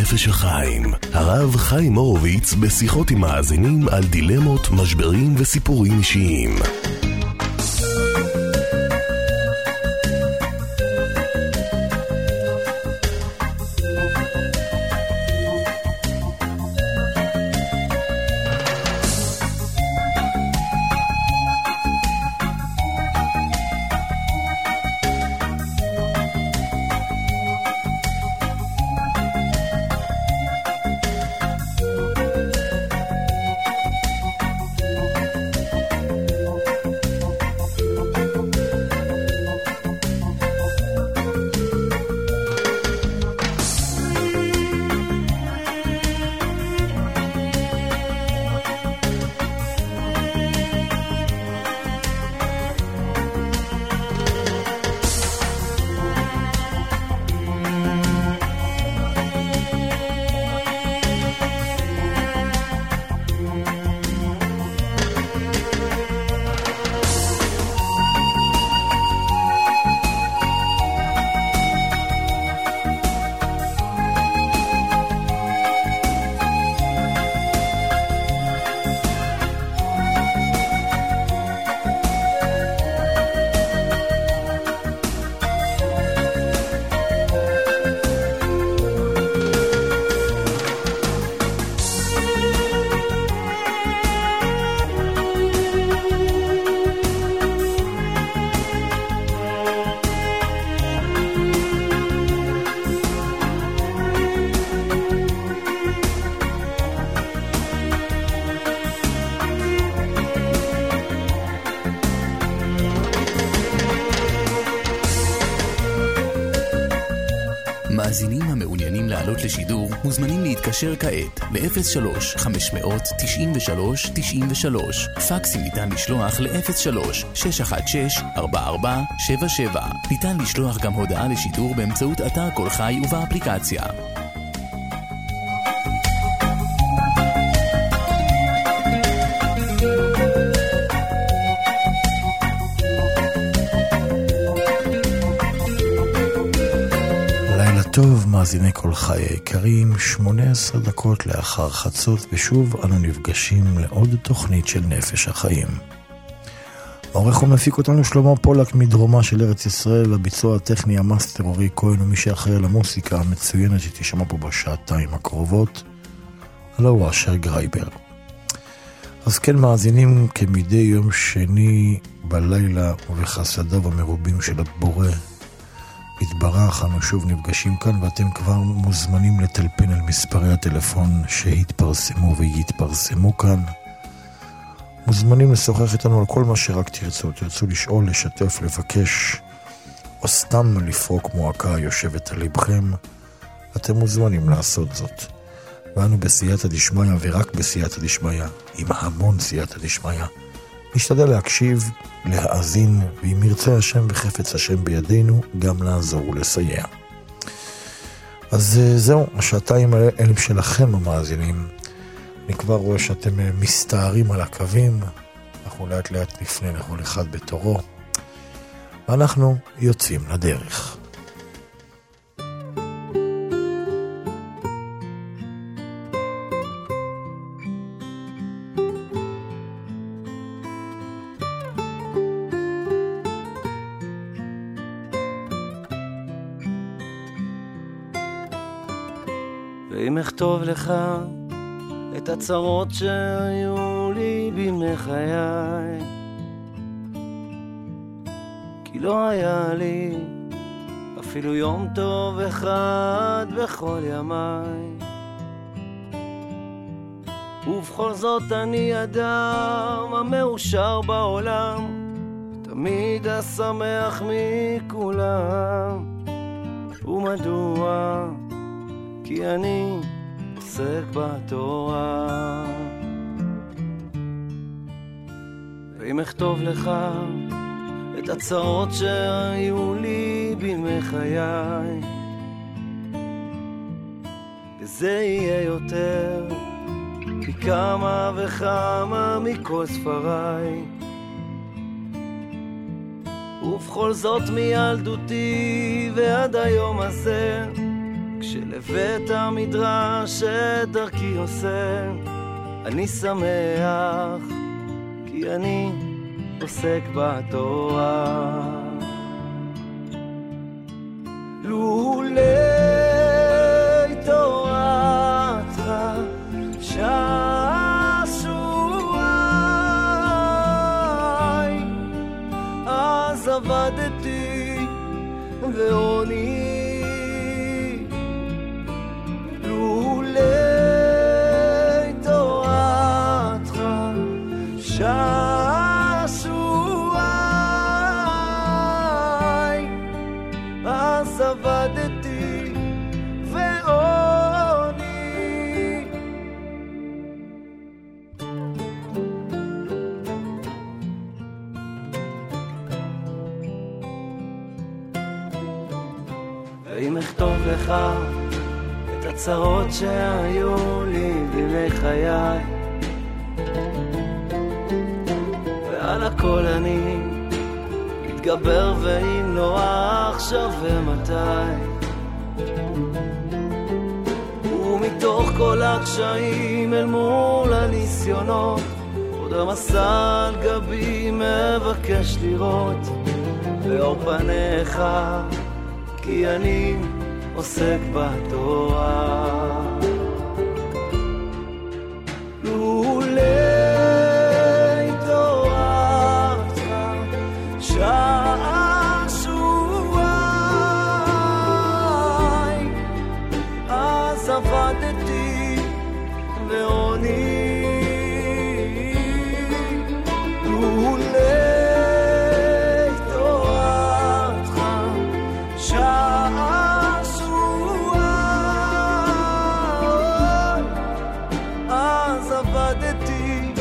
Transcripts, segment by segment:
נפש החיים. הרב חיים הורוביץ בשיחות עם מאזינים על דילמות, משברים וסיפורים אישיים. מאזינים המעוניינים לעלות לשידור מוזמנים להתקשר כעת ל-03-593-93-93. פקסים ניתן לשלוח ל-03-616-4477. ניתן לשלוח גם הודעה לשידור באמצעות אתר כל חי ובאפליקציה. טוב, מאזיני כל חיי היקרים, 18 דקות לאחר חצות, ושוב אנו נפגשים לעוד תוכנית של נפש החיים. העורך ומפיק אותנו שלמה פולק מדרומה של ארץ ישראל, הביצוע הטכני המאסטר אורי כהן, ומי שאחראי על המוסיקה המצוינת שתשמע פה בשעתיים הקרובות, הלא הוא אשר גרייבר. אז כן, מאזינים, כמדי יום שני בלילה ובחסדיו המרובים של הבורא התברך, אנו שוב נפגשים כאן, ואתם כבר מוזמנים לטלפן על מספרי הטלפון שהתפרסמו ויתפרסמו כאן. מוזמנים לשוחח איתנו על כל מה שרק תרצו לשאול, לשתף, לבקש, או סתם לפרוק מועקה יושבת על לבכם. אתם מוזמנים לעשות זאת. ואנו בסייעתא דשמיא, ורק בסייעתא דשמיא, עם המון סייעתא דשמיא, נשתדל להקשיב, להאזין, ואם ירצה השם וחפץ השם בידינו, גם לעזור ולסייע. אז זהו, השעתיים האלה שלכם המאזינים. אני כבר רואה שאתם מסתערים על הקווים, אנחנו לאט לאט נפנה לכל אחד בתורו, ואנחנו יוצאים לדרך. ואם אכתוב לך את הצרות שהיו לי בימי חיי, כי לא היה לי אפילו יום טוב אחד בכל ימיי, ובכל זאת אני אדם המאושר בעולם, תמיד השמח מכולם. ומדוע? כי אני עוסק בתורה. ואם אכתוב לך את הצרות שהיו לי בימי חיי, וזה יהיה יותר פי כמה וכמה מכל ספריי, ובכל זאת מילדותי ועד היום הזה כשלבית המדרש את דרכי עושה, אני שמח כי אני עוסק בתורה. לולי תורתך שעשועי, אז עבדתי ועוני. לולי תורתך שעשועי, אז עבדתי ועוני. ואם אכתוב לך את הצרות שהיו לי בימי חיי, ועל הכל אני מתגבר, ואם לא עכשיו ומתי, ומתוך כל הקשיים אל מול הניסיונות, עוד המסע על גבי מבקש לראות באור פניך, כי אני עוסק בתורה. לולי תורתך שעשועי, אז עבדתי ועוני. לולי תורתך אז עבדתי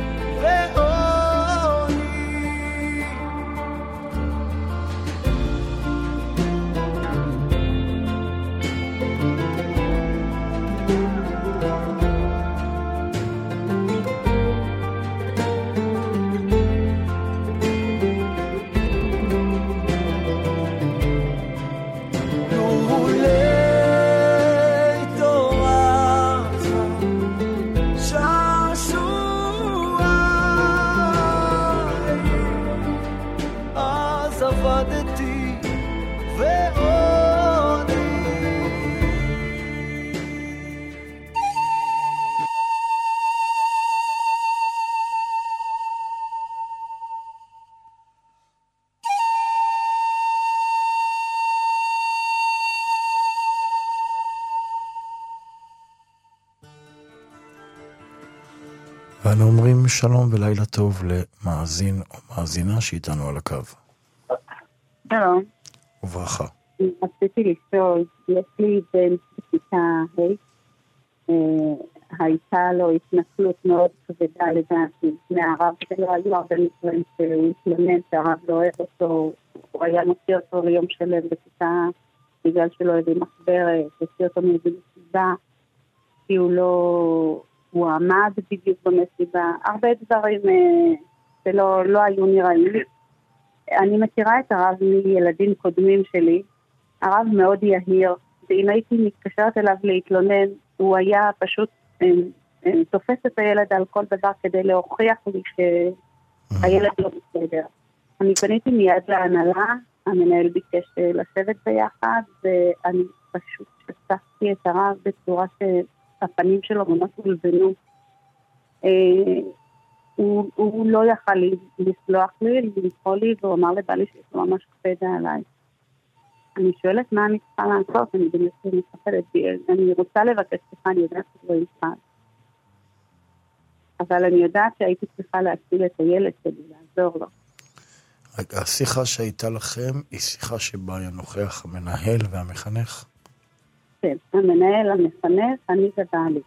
ועוני. ואנו אומרים שלום ולילה טוב למאזין או מאזינה שאיתנו על הקו. שלום. וברכה. רציתי לשאול, יש לי בן בכיתה ה', הייתה לו התנכלות מאוד כבדה לדעתי מהרב שלו, היו הרבה מקרים שהוא התלונן שהרב לא אוהב אותו, הוא היה מוציא אותו ליום שלם בכיתה בגלל שלא הביא מחברת, הוציא אותו מסיבה, כי הוא עמד בדיוק במסיבה, הרבה דברים שלא היו נראים לי. אני מכירה את הרב מילדים קודמים שלי, הרב מאוד יהיר, ואם הייתי מתקשרת אליו להתלונן, הוא היה פשוט תופס את הילד על כל דבר כדי להוכיח לי שהילד לא בסדר. אני פניתי מיד להנהלה, המנהל ביקש לשבת ביחד, ואני פשוט שספתי את הרב בצורה שהפנים שלו ממש הולבנו. הוא לא יכל לסלוח לי, לנסוע לי, והוא אמר לבעלי שיש לו ממש כבדה עליי. אני שואלת מה אני צריכה לעשות, אני באמת מפחדת, אני רוצה לבקש סליחה, אני יודעת שזה לא יפחד. אבל אני יודעת שהייתי צריכה להציל את הילד שלי, לעזור לו. רגע, השיחה שהייתה לכם היא שיחה שבה היה נוכח המנהל והמחנך? כן, המנהל, המחנך, אני ובעלי.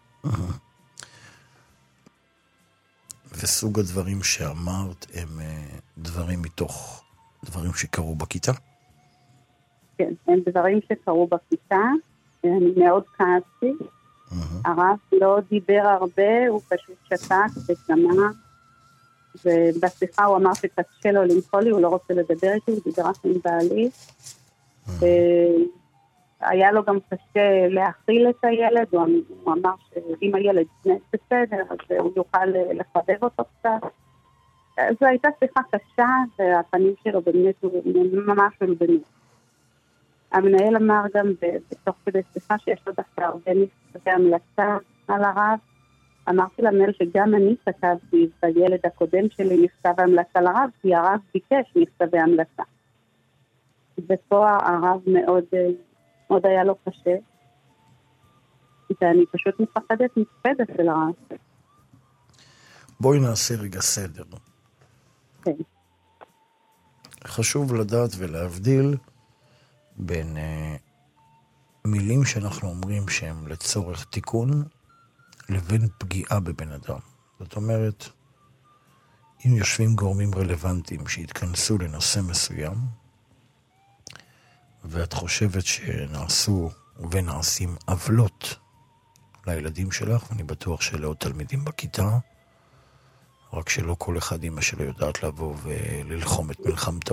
וסוג הדברים שאמרת הם דברים מתוך דברים שקרו בכיתה? כן, הם דברים שקרו בכיתה, אני מאוד כעסתי. הרב לא דיבר הרבה, הוא פשוט שתק ושמע, ובשיחה הוא אמר שקשה לו לנקול לי, הוא לא רוצה לדבר איתי, הוא דיבר רק עם בעלי, היה לו גם קשה להכיל את הילד, הוא אמר שאם הילד בסדר, אז הוא יוכל לחבב אותו קצת. זו הייתה שיחה קשה, והפנים שלו באמת ממש מלבנים. המנהל אמר גם בתוך כדי שיחה שיש לו דווקא הרבה מכתבי המלצה על הרב. אמרתי למנהל שגם אני כתבתי בילד הקודם שלי מכתב המלצה לרב, כי הרב ביקש מכתבי המלצה. ופה הרב מאוד היה לו קשה, ואני פשוט מפחדת של הרב. בואי נעשה רגע סדר. כן. חשוב לדעת ולהבדיל בין מילים שאנחנו אומרים שהם לצורך תיקון, לבין פגיעה בבן אדם. זאת אומרת, אם יושבים גורמים רלוונטיים שהתכנסו לנושא מסוים, ואת חושבת שנעשו ונעשים עוולות לילדים שלך, ואני בטוח שלעוד תלמידים בכיתה, רק שלא כל אחד אמא שלו יודעת לבוא וללחום את מלחמתו.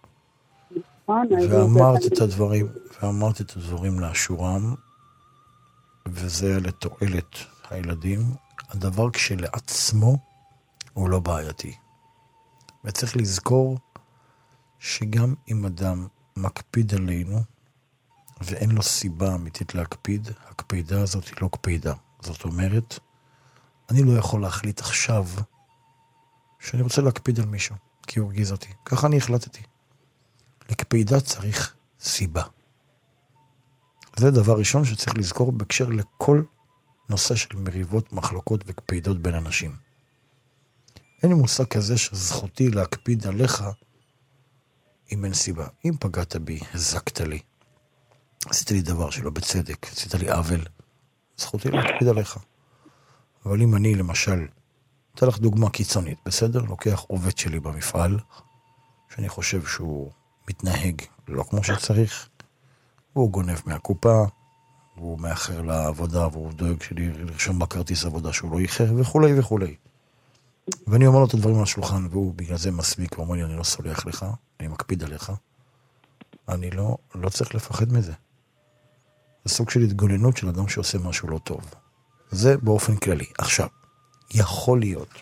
ואמרת את הדברים לאשורם, וזה היה לתועלת הילדים. הדבר כשלעצמו הוא לא בעייתי. וצריך לזכור שגם אם אדם מקפיד עלינו, ואין לו סיבה אמיתית להקפיד, הקפידה הזאת היא לא קפידה. זאת אומרת, אני לא יכול להחליט עכשיו שאני רוצה להקפיד על מישהו, כי הוא הרגיז אותי. ככה אני החלטתי. לקפידה צריך סיבה. זה דבר ראשון שצריך לזכור בקשר לכל נושא של מריבות, מחלוקות וקפידות בין אנשים. אין לי מושג כזה שזכותי להקפיד עליך אם אין סיבה. אם פגעת בי, הזקת לי, עשית לי דבר שלא בצדק, עשית לי עוול, זכותי להקפיד עליך. אבל אם אני למשל, אתן לך דוגמה קיצונית, בסדר? לוקח עובד שלי במפעל, שאני חושב שהוא מתנהג לא כמו שצריך, והוא גונב מהקופה, והוא מאחר לעבודה, והוא דואג שלי לרשום בכרטיס עבודה שהוא לא איחר, וכולי וכולי. ואני אומר לו את הדברים על השולחן, והוא בגלל זה מסמיק, ואומר לי, אני לא סולח לך, אני מקפיד עליך. אני לא צריך לפחד מזה. זה סוג של התגוננות של אדם שעושה משהו לא טוב. זה באופן כללי. עכשיו, יכול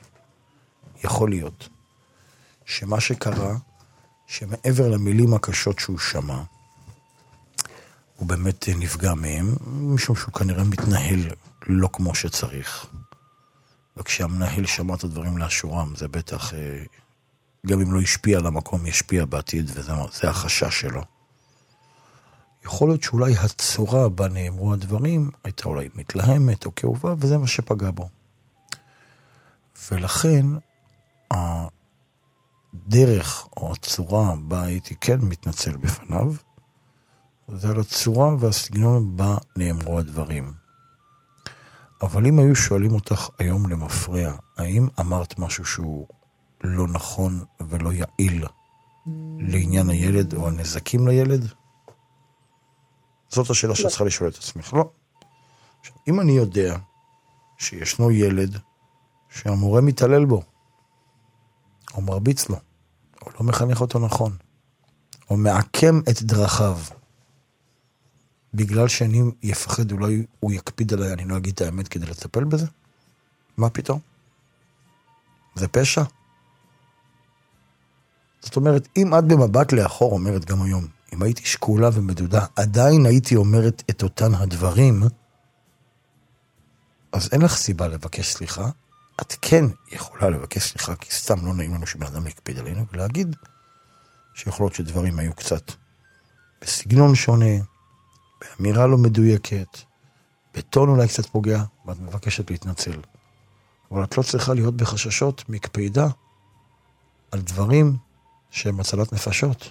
להיות שמה שקרה, שמעבר למילים הקשות שהוא שמע, הוא באמת נפגע מהם, משום שהוא כנראה מתנהל לא כמו שצריך. וכשהמנהל שמע את הדברים לאשורם, זה בטח, גם אם לא השפיע על המקום, ישפיע בעתיד, וזה החשש שלו. יכול להיות שאולי הצורה בה נאמרו הדברים, הייתה אולי מתלהמת או כאובה, וזה מה שפגע בו. ולכן, הדרך או הצורה בה הייתי כן מתנצל בפניו, זה על הצורה והסגנון בה נאמרו הדברים. אבל אם היו שואלים אותך היום למפרע, האם אמרת משהו שהוא לא נכון ולא יעיל לעניין הילד או הנזקים לילד? זאת השאלה שצריכה לשאול את עצמך. לא. עכשיו, אם אני יודע שישנו ילד שהמורה מתעלל בו, או מרביץ לו, או לא מחנך אותו נכון, או מעקם את דרכיו, בגלל שאני יפחד, אולי הוא יקפיד עליי, אני לא אגיד את האמת כדי לטפל בזה? מה פתאום? זה פשע? זאת אומרת, אם את במבט לאחור אומרת גם היום, אם הייתי שקולה ומדודה, עדיין הייתי אומרת את אותן הדברים, אז אין לך סיבה לבקש סליחה. את כן יכולה לבקש סליחה, כי סתם לא נעים לנו שבן אדם יקפיד עלינו, ולהגיד שיכולות שדברים היו קצת בסגנון שונה, באמירה לא מדויקת, בטון אולי קצת פוגע, ואת מבקשת להתנצל. אבל את לא צריכה להיות בחששות מקפידה על דברים שהם הצלת נפשות.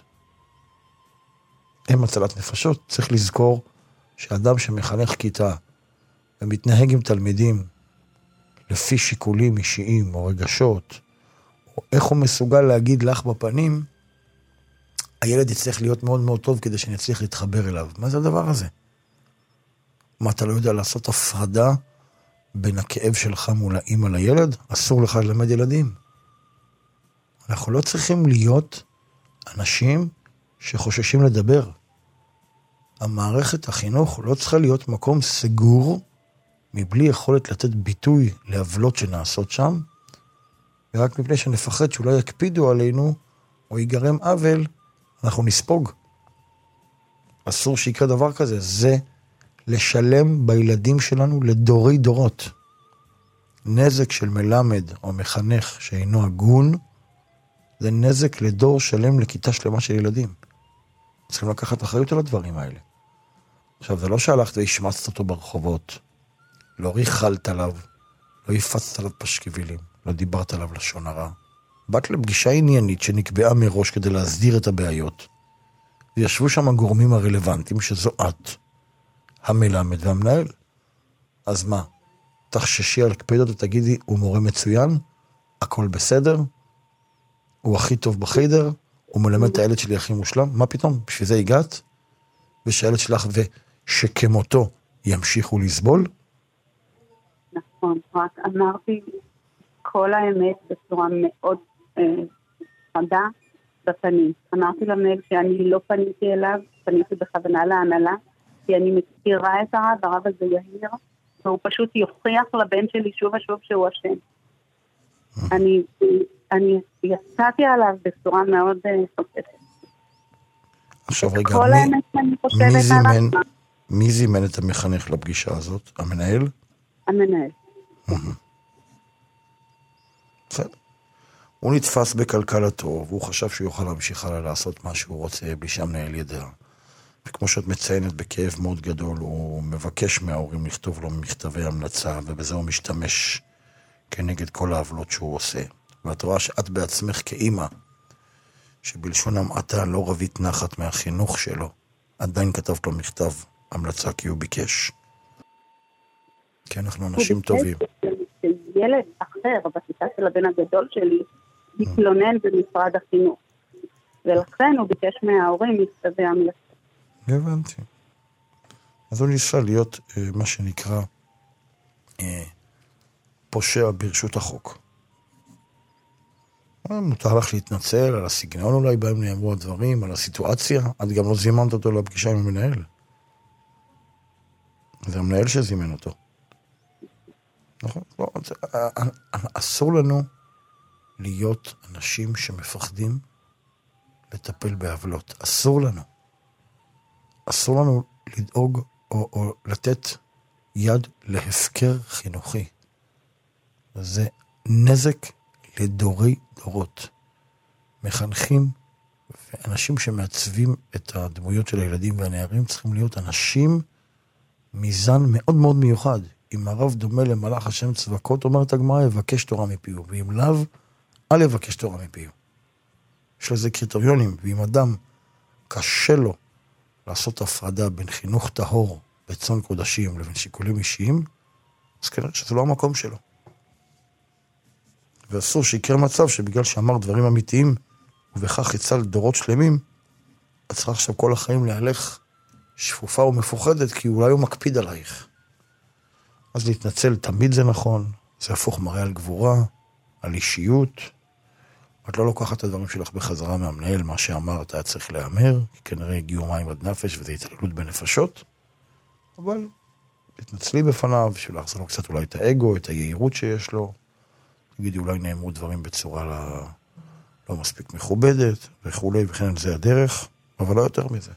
הם הצלת נפשות. צריך לזכור שאדם שמחנך כיתה ומתנהג עם תלמידים לפי שיקולים אישיים או רגשות, או איך הוא מסוגל להגיד לך בפנים, הילד יצטרך להיות מאוד מאוד טוב כדי שנצליח להתחבר אליו. מה זה הדבר הזה? מה, אתה לא יודע לעשות הפרדה בין הכאב שלך מול האמא לילד? אסור לך ללמד ילדים. אנחנו לא צריכים להיות אנשים שחוששים לדבר. המערכת החינוך לא צריכה להיות מקום סגור, מבלי יכולת לתת ביטוי לעוולות שנעשות שם, ורק מפני שנפחד שאולי יקפידו עלינו, או ייגרם עוול, אנחנו נספוג. אסור שיקרה דבר כזה, זה לשלם בילדים שלנו לדורי דורות. נזק של מלמד או מחנך שאינו הגון, זה נזק לדור שלם לכיתה שלמה של ילדים. צריכים לקחת אחריות על הדברים האלה. עכשיו, זה לא שהלכת והשמצת אותו ברחובות, לא ריחלת עליו, לא הפצת עליו פשקבילים, לא דיברת עליו לשון הרע. באת לפגישה עניינית שנקבעה מראש כדי להסדיר את הבעיות, וישבו שם הגורמים הרלוונטיים שזו את, המלמד והמנהל. אז מה? תחששי על קפידות ותגידי, הוא מורה מצוין, הכל בסדר, הוא הכי טוב בחדר, הוא מלמד את הילד שלי הכי מושלם, מה פתאום? בשביל זה הגעת? ושהילד שלך ושכמותו ימשיכו לסבול? נכון, רק אמרתי כל האמת בצורה מאוד חדה בפנים. אמרתי למנהל שאני לא פניתי אליו, פניתי בכוונה להנהלה, כי אני מכירה את הרב הזה יהיר, והוא פשוט יוכיח לבן שלי שוב ושוב שהוא אשם. אני יצאתי עליו בצורה מאוד חופשת. עכשיו רגע, כל האמת שאני חושבת עליו. מי זימן את המחנך לפגישה הזאת? המנהל? המנהל. בסדר. הוא נתפס בקלקלתו, והוא חשב שהוא יוכל להמשיך הלאה לעשות מה שהוא רוצה, בלי שהמנהל ידע. וכמו שאת מציינת בכאב מאוד גדול, הוא מבקש מההורים לכתוב לו מכתבי המלצה, ובזה הוא משתמש כנגד כל העוולות שהוא עושה. ואת רואה שאת בעצמך כאימא, שבלשון המעטה לא רבית נחת מהחינוך שלו, עדיין כתבת לו מכתב המלצה כי הוא ביקש. כי אנחנו אנשים טובים. ילד אחר בכיתה של הבן הגדול שלי מתלונן במשרד החינוך, ולכן הוא ביקש מההורים מכתבי המלצה. הבנתי. אז הוא ניסה להיות מה שנקרא פושע ברשות החוק. מותר לך להתנצל על הסגנון אולי בהם נאמרו הדברים, על הסיטואציה. את גם לא זימנת אותו לפגישה עם המנהל. זה המנהל שזימן אותו. נכון? לא, אסור לנו להיות אנשים שמפחדים לטפל בעוולות. אסור לנו. אסור לנו לדאוג או לתת יד להפקר חינוכי. זה נזק לדורי דורות. מחנכים ואנשים שמעצבים את הדמויות של הילדים והנערים צריכים להיות אנשים מזן מאוד מאוד מיוחד. אם הרב דומה למלאך השם צבקות, אומרת הגמרא, יבקש תורה מפיו, ואם לאו, אל יבקש תורה מפיו. יש לזה קריטריונים, ואם אדם קשה לו לעשות הפרדה בין חינוך טהור בצאן קודשים לבין שיקולים אישיים, אז כנראה שזה לא המקום שלו. ואסור שיקרה מצב שבגלל שאמר דברים אמיתיים, ובכך יצא לדורות שלמים, את צריכה עכשיו כל החיים להלך שפופה ומפוחדת, כי אולי הוא מקפיד עלייך. אז להתנצל תמיד זה נכון, זה הפוך מראה על גבורה, על אישיות. את לא לוקחת את הדברים שלך בחזרה מהמנהל, מה שאמרת היה צריך להיאמר, כי כנראה הגיעו מים עד נפש וזה התעללות בנפשות, אבל תתנצלי בפניו, שלהחזר לו קצת אולי את האגו, את היהירות שיש לו, תגידי אולי נאמרו דברים בצורה לא מספיק מכובדת, וכולי, וכן על זה הדרך, אבל לא יותר מזה.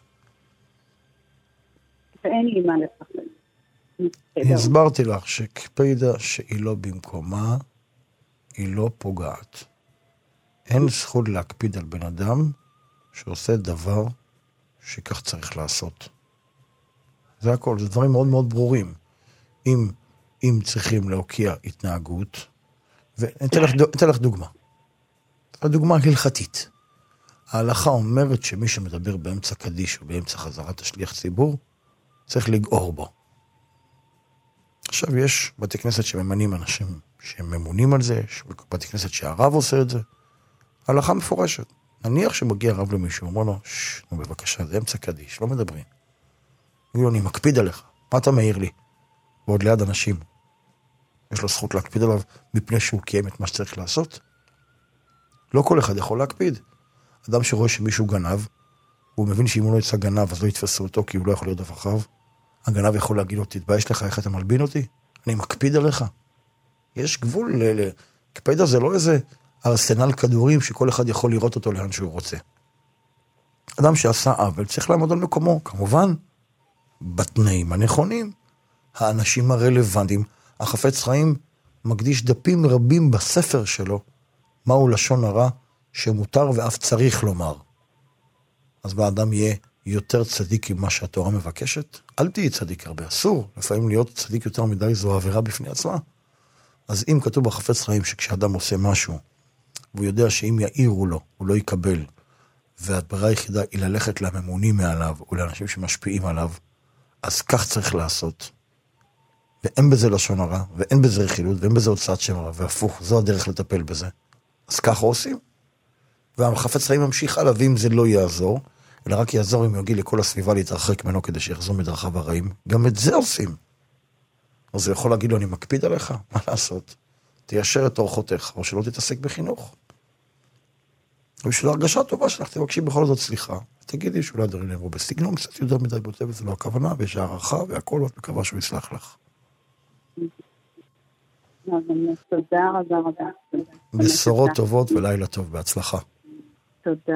ואין לי מה לפחד. הסברתי לך שקפידה שהיא לא במקומה, היא לא פוגעת. אין זכות להקפיד על בן אדם שעושה דבר שכך צריך לעשות. זה הכל, זה דברים מאוד מאוד ברורים. אם צריכים להוקיע התנהגות, ואתן לך דוגמה. הדוגמה הלכתית. ההלכה אומרת שמי שמדבר באמצע קדיש או באמצע חזרת השליח ציבור, צריך לגעור בו. עכשיו יש בתי כנסת שממנים אנשים שממונים על זה, יש בתי כנסת שהרב עושה את זה. ההלכה מפורשת. נניח שמגיע הרב למישהו, אומר לו, נו בבקשה, זה אמצע קדיש, לא מדברים. הוא לא, אני מקפיד עליך, מה אתה מעיר לי? ועוד ליד אנשים. יש לו זכות להקפיד עליו מפני שהוא קיים את מה שצריך לעשות? לא כל אחד יכול להקפיד. אדם שרואה שמישהו גנב, הוא מבין שאם הוא לא יצא גנב, אז לא יתפסו אותו, כי הוא לא יכול לרדוף אחריו. הגנב יכול להגיד לו, תתבייש לך, איך אתה מלבין אותי? אני מקפיד עליך. יש גבול, קפידה זה לא איזה ארסנל כדורים, שכל אחד יכול לראות אותו לאן שהוא רוצה. אדם שעשה עוול, צריך לעמוד על מקומו, כמובן, בתנאים הנכונים, האנשים הרלוונטיים. החפץ חיים מקדיש דפים רבים בספר שלו, מהו לשון הרע שמותר ואף צריך לומר. אז באדם יהיה יותר צדיק עם מה שהתורה מבקשת. אל תהי צדיק הרבה, אסור. לפעמים להיות צדיק יותר מדי זו עבירה בפני עצמה. אז אם כתוב בחפץ חיים שכשאדם עושה משהו, והוא יודע שאם יעירו לו, הוא לא יקבל, והדברה היחידה היא ללכת לממונים מעליו, או לאנשים שמשפיעים עליו, אז כך צריך לעשות. ואין בזה לשון הרע, ואין בזה רכילות, ואין בזה הוצאת שם רע, והפוך, זו הדרך לטפל בזה. אז ככה עושים. והחפץ חיים ממשיך הלאה, ואם זה לא יעזור, אלא רק יעזור אם יגיע לכל הסביבה להתרחק ממנו, כדי שיחזור מדרכיו הרעים. גם את זה עושים. אז הוא יכול להגיד לו, אני מקפיד עליך, מה לעשות? תיישר את אורחותיך, או שלא תתעסק בחינוך. ובשביל הרגשה טובה שלך, תבקשי בכל זאת סליחה. תגידי שאולי דברים נאמרו בסגנון, קצת יותר מדי בוטה, וזה לא הכוונה, ויש הערכה והכל, ואת מקווה שהוא יסלח לך. תודה רבה רבה. בשורות טובות ולילה טוב, בהצלחה. תודה.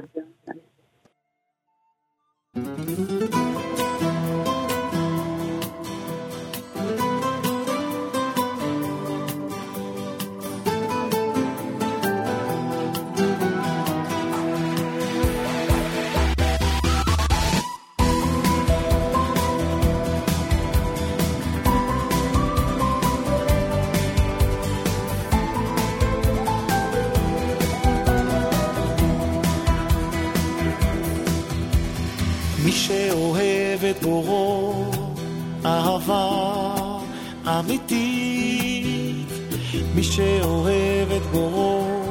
מי שאוהב את בורו אהבה אמיתית, מי שאוהב את בורו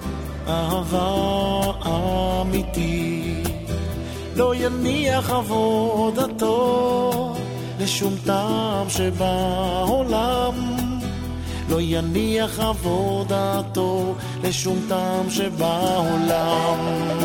אהבה אמיתית, לא יניח עבודתו לשום טעם שבעולם, לא יניח עבודתו לשום טעם שבעולם.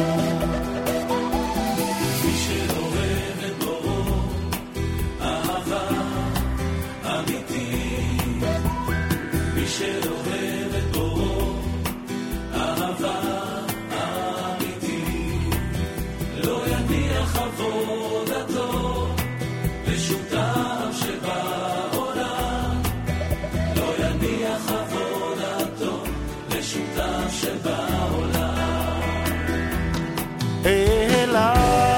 שאוהב את בורו אהבה אמיתית, לא יניח עבודתו לשום טעם שבעולם, לא יניח עבודתו לשום טעם שבעולם. אלא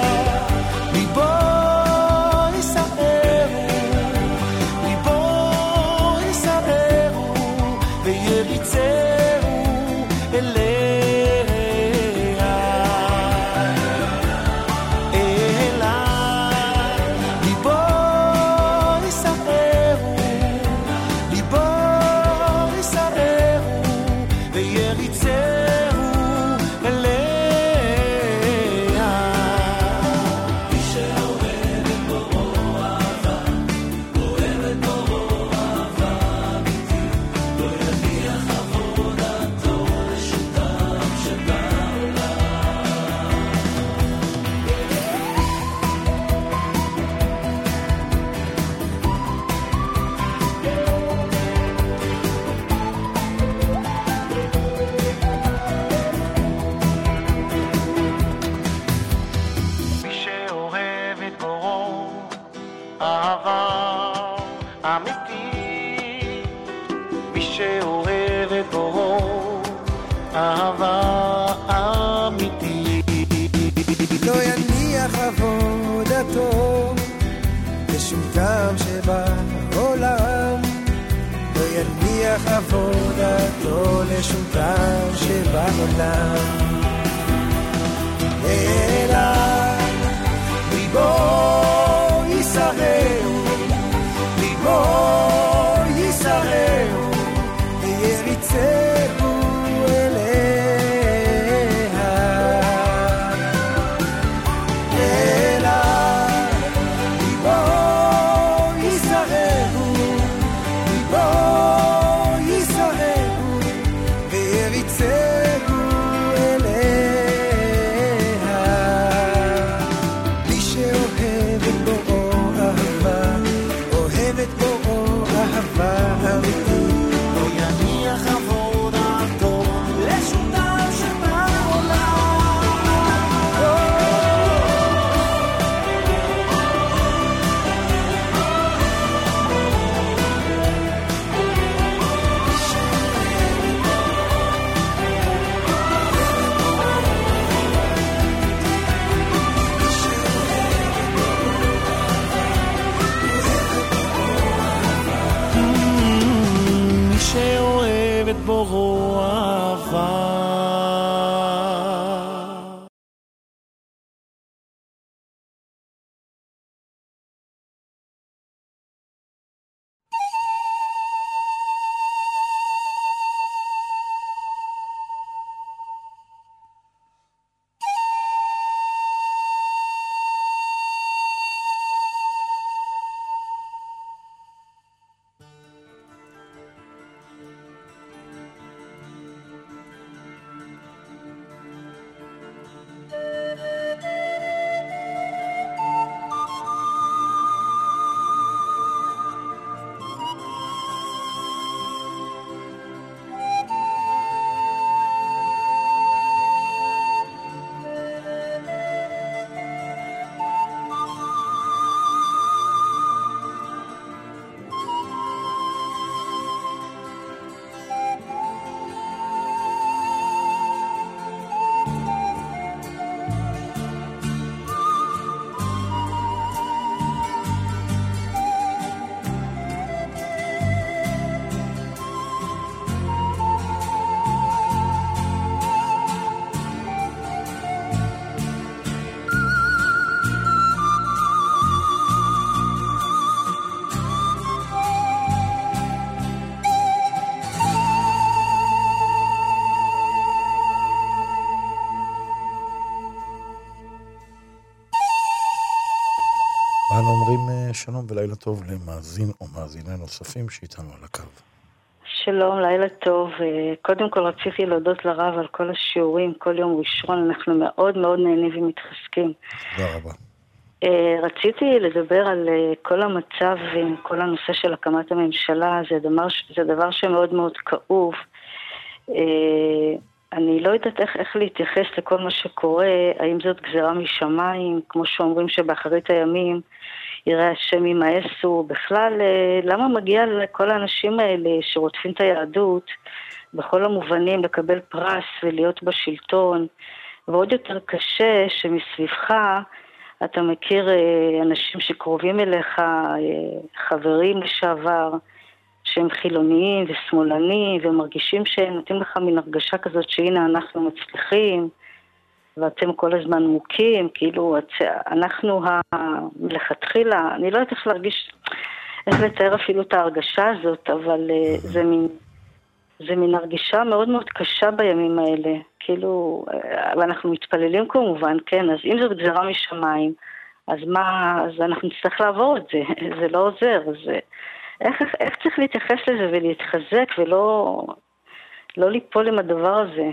עבודתו לשום טעם שבעולם, אלא ליבו ישרהו, ליבו ישרהו, ויריצהו אליה, אלא ליבו ישרהו, ליבו ויריצהו אליה. אוהבת בו אהבה, אוהבת בו אהבה אמיתית, לא יניח עבודתו לשותף שבעולם. שאוהבת בו אהבה. אנו אומרים שלום ולילה טוב למאזין או מאזיני נוספים שאיתנו על הקו. שלום, לילה טוב. קודם כל רציתי להודות לרב על כל השיעורים, כל יום ראשון, אנחנו מאוד מאוד נהנים ומתחזקים. תודה רבה. רציתי לדבר על כל המצב ועם כל הנושא של הקמת הממשלה, זה דבר שמאוד מאוד כאוב. אני לא יודעת איך להתייחס לכל מה שקורה, האם זאת גזירה משמיים, כמו שאומרים שבאחרית הימים יראה השם ימאסו, בכלל למה מגיע לכל האנשים האלה שרודפים את היהדות בכל המובנים לקבל פרס ולהיות בשלטון, ועוד יותר קשה שמסביבך אתה מכיר אנשים שקרובים אליך, חברים לשעבר, שהם חילוניים ושמאלנים, ומרגישים שהם נותנים לך מן הרגשה כזאת שהנה אנחנו מצליחים, ואתם כל הזמן מוכים, כאילו אנחנו מלכתחילה, אני לא יודעת איך לתאר אפילו את ההרגשה הזאת, אבל זה מין הרגישה מאוד מאוד קשה בימים האלה, כאילו, ואנחנו מתפללים כמובן, כן, אז אם זאת גזירה משמיים, אז אנחנו נצטרך לעבור את זה, זה לא עוזר, אז איך צריך להתייחס לזה ולהתחזק ולא ליפול עם הדבר הזה?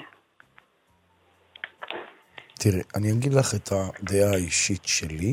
תראי, אני אגיד לך את הדעה האישית שלי,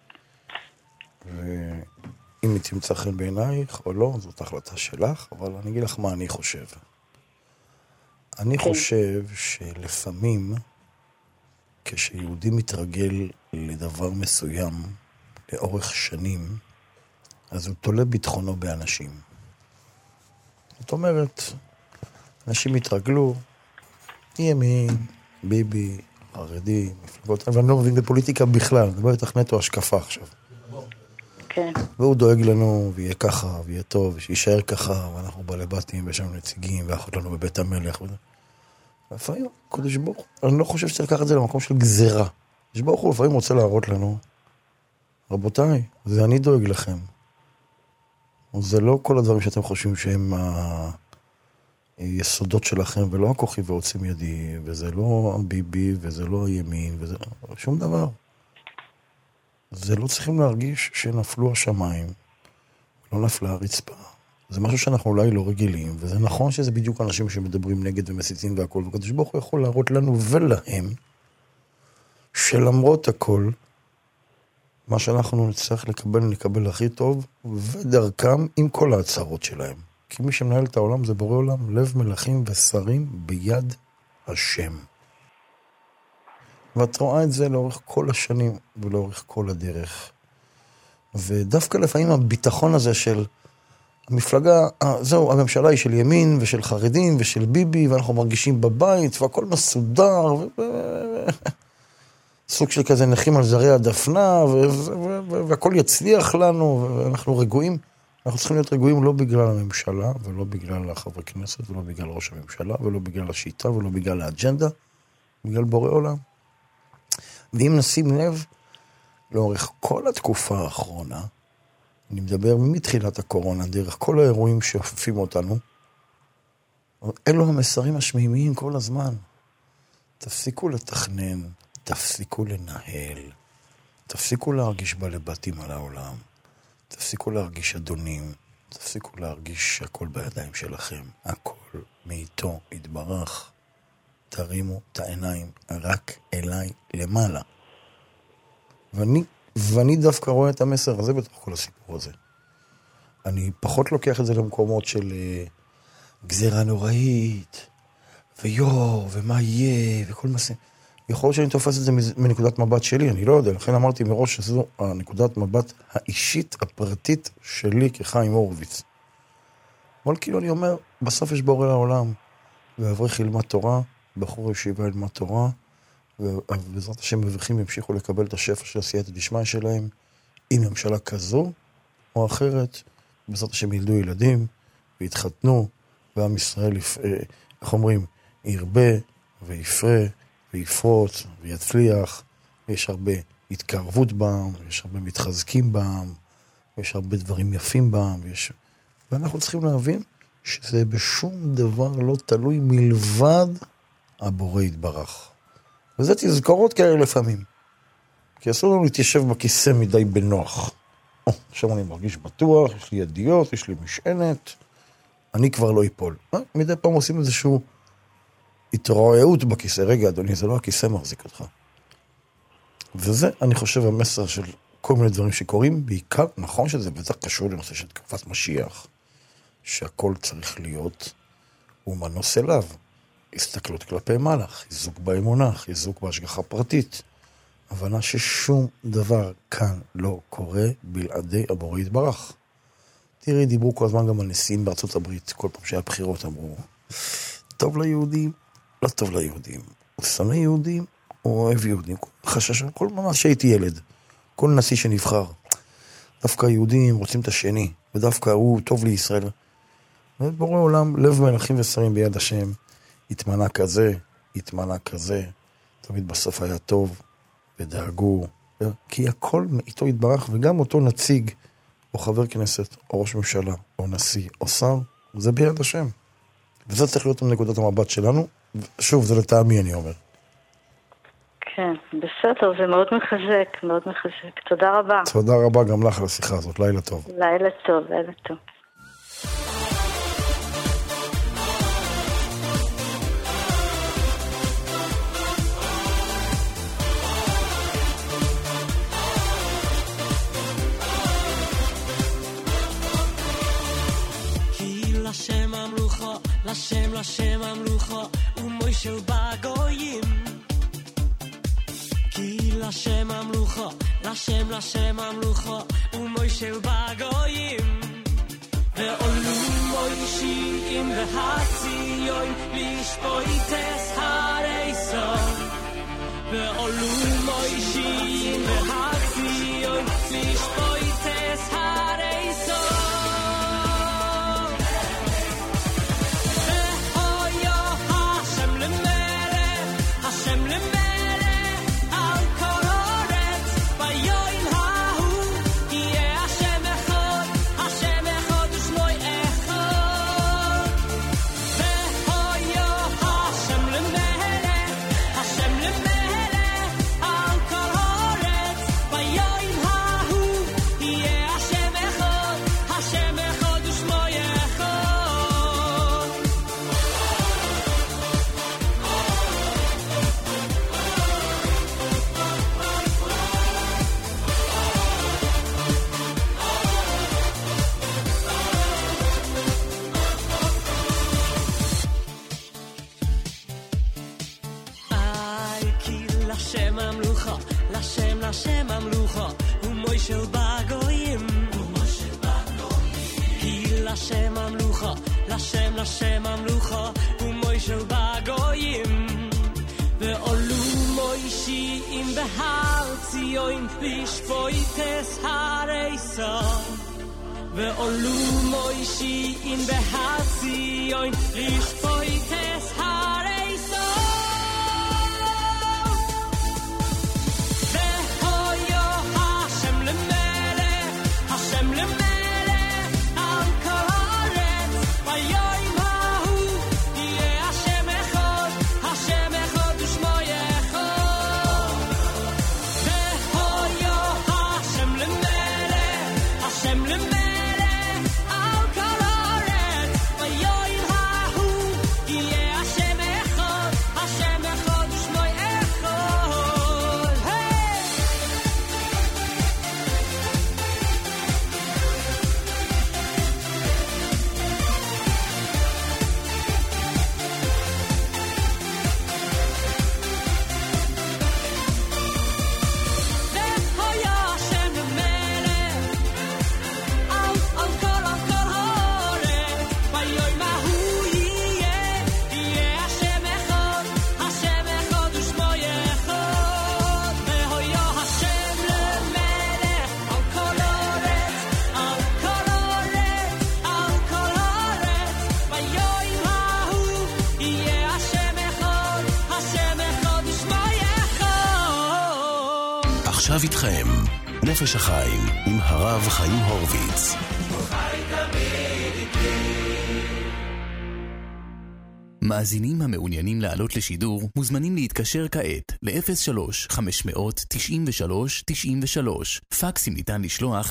ואם היא תמצא חן בעינייך או לא, זאת החלטה שלך, אבל אני אגיד לך מה אני חושב. אני חושב שלפעמים, כשיהודי מתרגל לדבר מסוים לאורך שנים, אז הוא תולה ביטחונו באנשים. זאת אומרת, אנשים התרגלו, ימין, ביבי, חרדי, מפלגות, אבל אני לא מבין בפוליטיקה בכלל, דבר איתך נטו השקפה עכשיו. כן. והוא דואג לנו, ויהיה ככה, ויהיה טוב, שישאר ככה, ואנחנו בלבטים, ויש לנו נציגים, ואחות לנו בבית המלך. לפעמים, קודש ברוך, אני לא חושב שצריך לקחת את זה למקום של גזירה. קודש ברוך הוא לפעמים רוצה להראות לנו, רבותיי, זה אני דואג לכם. זה לא כל הדברים שאתם חושבים שהם היסודות שלכם, ולא הכוחי ועוצם ידי, וזה לא ביבי, וזה לא הימין, וזה שום דבר. זה לא צריכים להרגיש שנפלו השמיים, לא נפלה הרצפה. זה משהו שאנחנו אולי לא רגילים, וזה נכון שזה בדיוק אנשים שמדברים נגד ומסיתים והכל, וקדוש ברוך הוא יכול להראות לנו ולהם, שלמרות הכל, מה שאנחנו נצטרך לקבל הכי טוב, ודרכם עם כל ההצהרות שלהם. כי מי שמנהל את העולם זה בורא עולם, לב מלכים ושרים ביד השם. ואת רואה את זה לאורך כל השנים ולאורך כל הדרך. ודווקא לפעמים הביטחון הזה של המפלגה, זהו, הממשלה היא של ימין ושל חרדים ושל ביבי, ואנחנו מרגישים בבית, והכל מסודר, סוג של כזה נחים על זרי הדפנה, והכל יצליח לנו, ואנחנו רגועים. אנחנו צריכים להיות רגועים לא בגלל הממשלה, ולא בגלל החברי כנסת, ולא בגלל ראש הממשלה, ולא בגלל השיטה, ולא בגלל האג'נדה, בגלל בורא עולם. ואם נשים לב, לאורך כל התקופה האחרונה, אני מדבר מתחילת הקורונה, דרך כל האירועים שאופפים אותנו, אלו המסרים השמימיים כל הזמן. תפסיקו לתכנן, תפסיקו לנהל, תפסיקו להרגיש בלבטים על העולם, תפסיקו להרגיש אדונים, תפסיקו להרגיש שהכל בידיים שלכם, הכל מאיתו יתברך. תרימו את העיניים רק אליי למעלה. ואני דווקא רואה את המסר הזה בתוך כל הסיפור הזה. אני פחות לוקח את זה למקומות של גזירה נוראית, ומה יהיה, וכל מה זה. יכול להיות שאני תופס את זה מנקודת מבט שלי, אני לא יודע, לכן אמרתי מראש שזו הנקודת מבט האישית, הפרטית שלי כחיים הורוביץ. אבל כאילו אני אומר, בסוף יש בורא לעולם, ואברך ילמד תורה, בחור ישיבה ילמד תורה, ובעזרת השם מבריחים ימשיכו לקבל את השפע של עשיית הדשמיא שלהם, עם ממשלה כזו או אחרת, בעזרת השם ילדו ילדים, ויתחתנו, ועם ישראל, איך אומרים, ירבה ויפרה, ויפרוץ, ויצליח, ויש הרבה התקרבות בעם, ויש הרבה מתחזקים בעם, ויש הרבה דברים יפים בעם, ואנחנו צריכים להבין שזה בשום דבר לא תלוי מלבד הבורא יתברך. וזה תזכורות כאלה לפעמים. כי אסור לנו להתיישב בכיסא מדי בנוח. עכשיו אני מרגיש בטוח, יש לי ידיעות, יש לי משענת, אני כבר לא ייפול. מדי פעם עושים איזשהו התרועעות בכיסא. רגע, אדוני, זה לא הכיסא מחזיק אותך. וזה, אני חושב, המסר של כל מיני דברים שקורים, בעיקר, נכון שזה בטח קשור לנושא של תקופת משיח, שהכל צריך להיות ומנוס אליו. הסתכלות כלפי מעלה, חיזוק באמונה, חיזוק בהשגחה פרטית. הבנה ששום דבר כאן לא קורה בלעדי הבורא יתברך. תראי, דיברו כל הזמן גם על נשיאים בארצות הברית, כל פעם שהיה בחירות אמרו, טוב ליהודים, לא טוב ליהודים. הוא שונא יהודים, הוא אוהב יהודים. חשש, כל ממש שהייתי ילד, כל נשיא שנבחר. דווקא יהודים רוצים את השני, ודווקא הוא טוב לישראל. ובורא עולם, לב מלכים ושרים ביד השם, התמנה כזה, תמיד בסוף היה טוב, ודאגו, כי הכל מאיתו יתברך, וגם אותו נציג, או חבר כנסת, או ראש ממשלה, או נשיא, או שר, זה ביד השם. וזה צריך להיות נקודת המבט שלנו, שוב, זה לטעמי אני אומר. כן, בסדר, זה מאוד מחזק, מאוד מחזק. תודה רבה. תודה רבה גם לך על השיחה הזאת, לילה טוב. לילה טוב, לילה טוב. לשם המלוכה ומוישל בגויים כי לשם המלוכה לשם המלוכה ומוישל בגויים ועולו מוישים בהציון לשפויטס הרייסו ועולו מוישים בהציון לשפויטס הרייסו Bye. לשם המלוכה ומוישל בגויים ועולו מוישיעים בהר ציון לשפויטס הריסה ועולו מוישיעים בהר ציון לשפויטס הריסה והויו השם למלך השם למלך על כל הארץ ביום ההוא יהיה השם אחד השם אחד ושמו אחד והויו השם למלך השם למלך על כל הארץ ביום ההוא יהיה השם אחד השם אחד ושמו אחד והויה השם למלך על כל הארץ ביום ההוא יהיה השם אחד השם אחד ושמו אחד והויה השם למלך על כל הארץ על כל הארץ על כל הארץ ביום ההוא יהיה השם אחד השם אחד ושמו אחד עכשיו איתכם, נפש החיים עם הרב חיים הורוביץ. מאזינים המעוניינים לעלות לשידור מוזמנים להתקשר כעת ל-03-593-93-93. פקסים ניתן לשלוח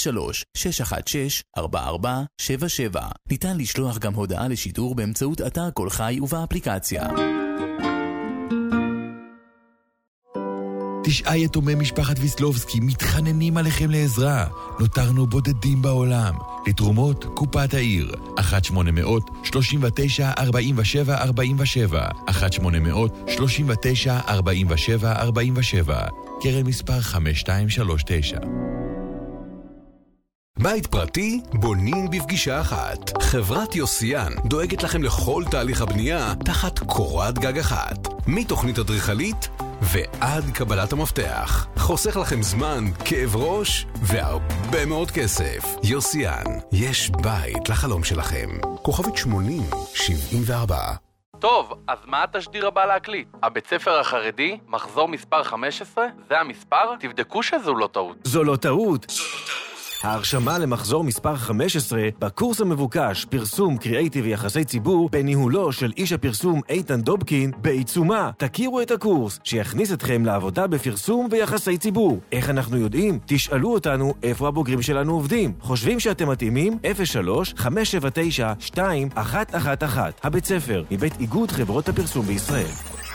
ל-03-616-4477. ניתן לשלוח גם הודעה לשידור באמצעות אתר כל חי ובאפליקציה. 9 יתומי משפחת ויסלובסקי מתחננים עליכם לעזרה. נותרנו בודדים בעולם. לתרומות קופת העיר 1-800-39-47-47 1-800-39-47-47 קרן מספר 5239. בית פרטי בונים בפגישה אחת. חברת יוסיאן דואגת לכם לכל תהליך הבנייה תחת קורת גג אחת. מתוכנית אדריכלית ועד קבלת המפתח. חוסך לכם זמן, כאב ראש והרבה מאוד כסף. יוסיאן, יש בית לחלום שלכם. כוכבית 8074. טוב, אז מה התשדיר הבא להקליט? הבית ספר החרדי, מחזור מספר 15? זה המספר? תבדקו שזו לא טעות. זו לא טעות. ההרשמה למחזור מספר 15 בקורס המבוקש פרסום קריאייטיב ויחסי ציבור בניהולו של איש הפרסום איתן דובקין בעיצומה. תכירו את הקורס שיכניס אתכם לעבודה בפרסום ויחסי ציבור. איך אנחנו יודעים? תשאלו אותנו איפה הבוגרים שלנו עובדים. חושבים שאתם מתאימים? 03-579-2111. הבית ספר מבית איגוד חברות הפרסום בישראל.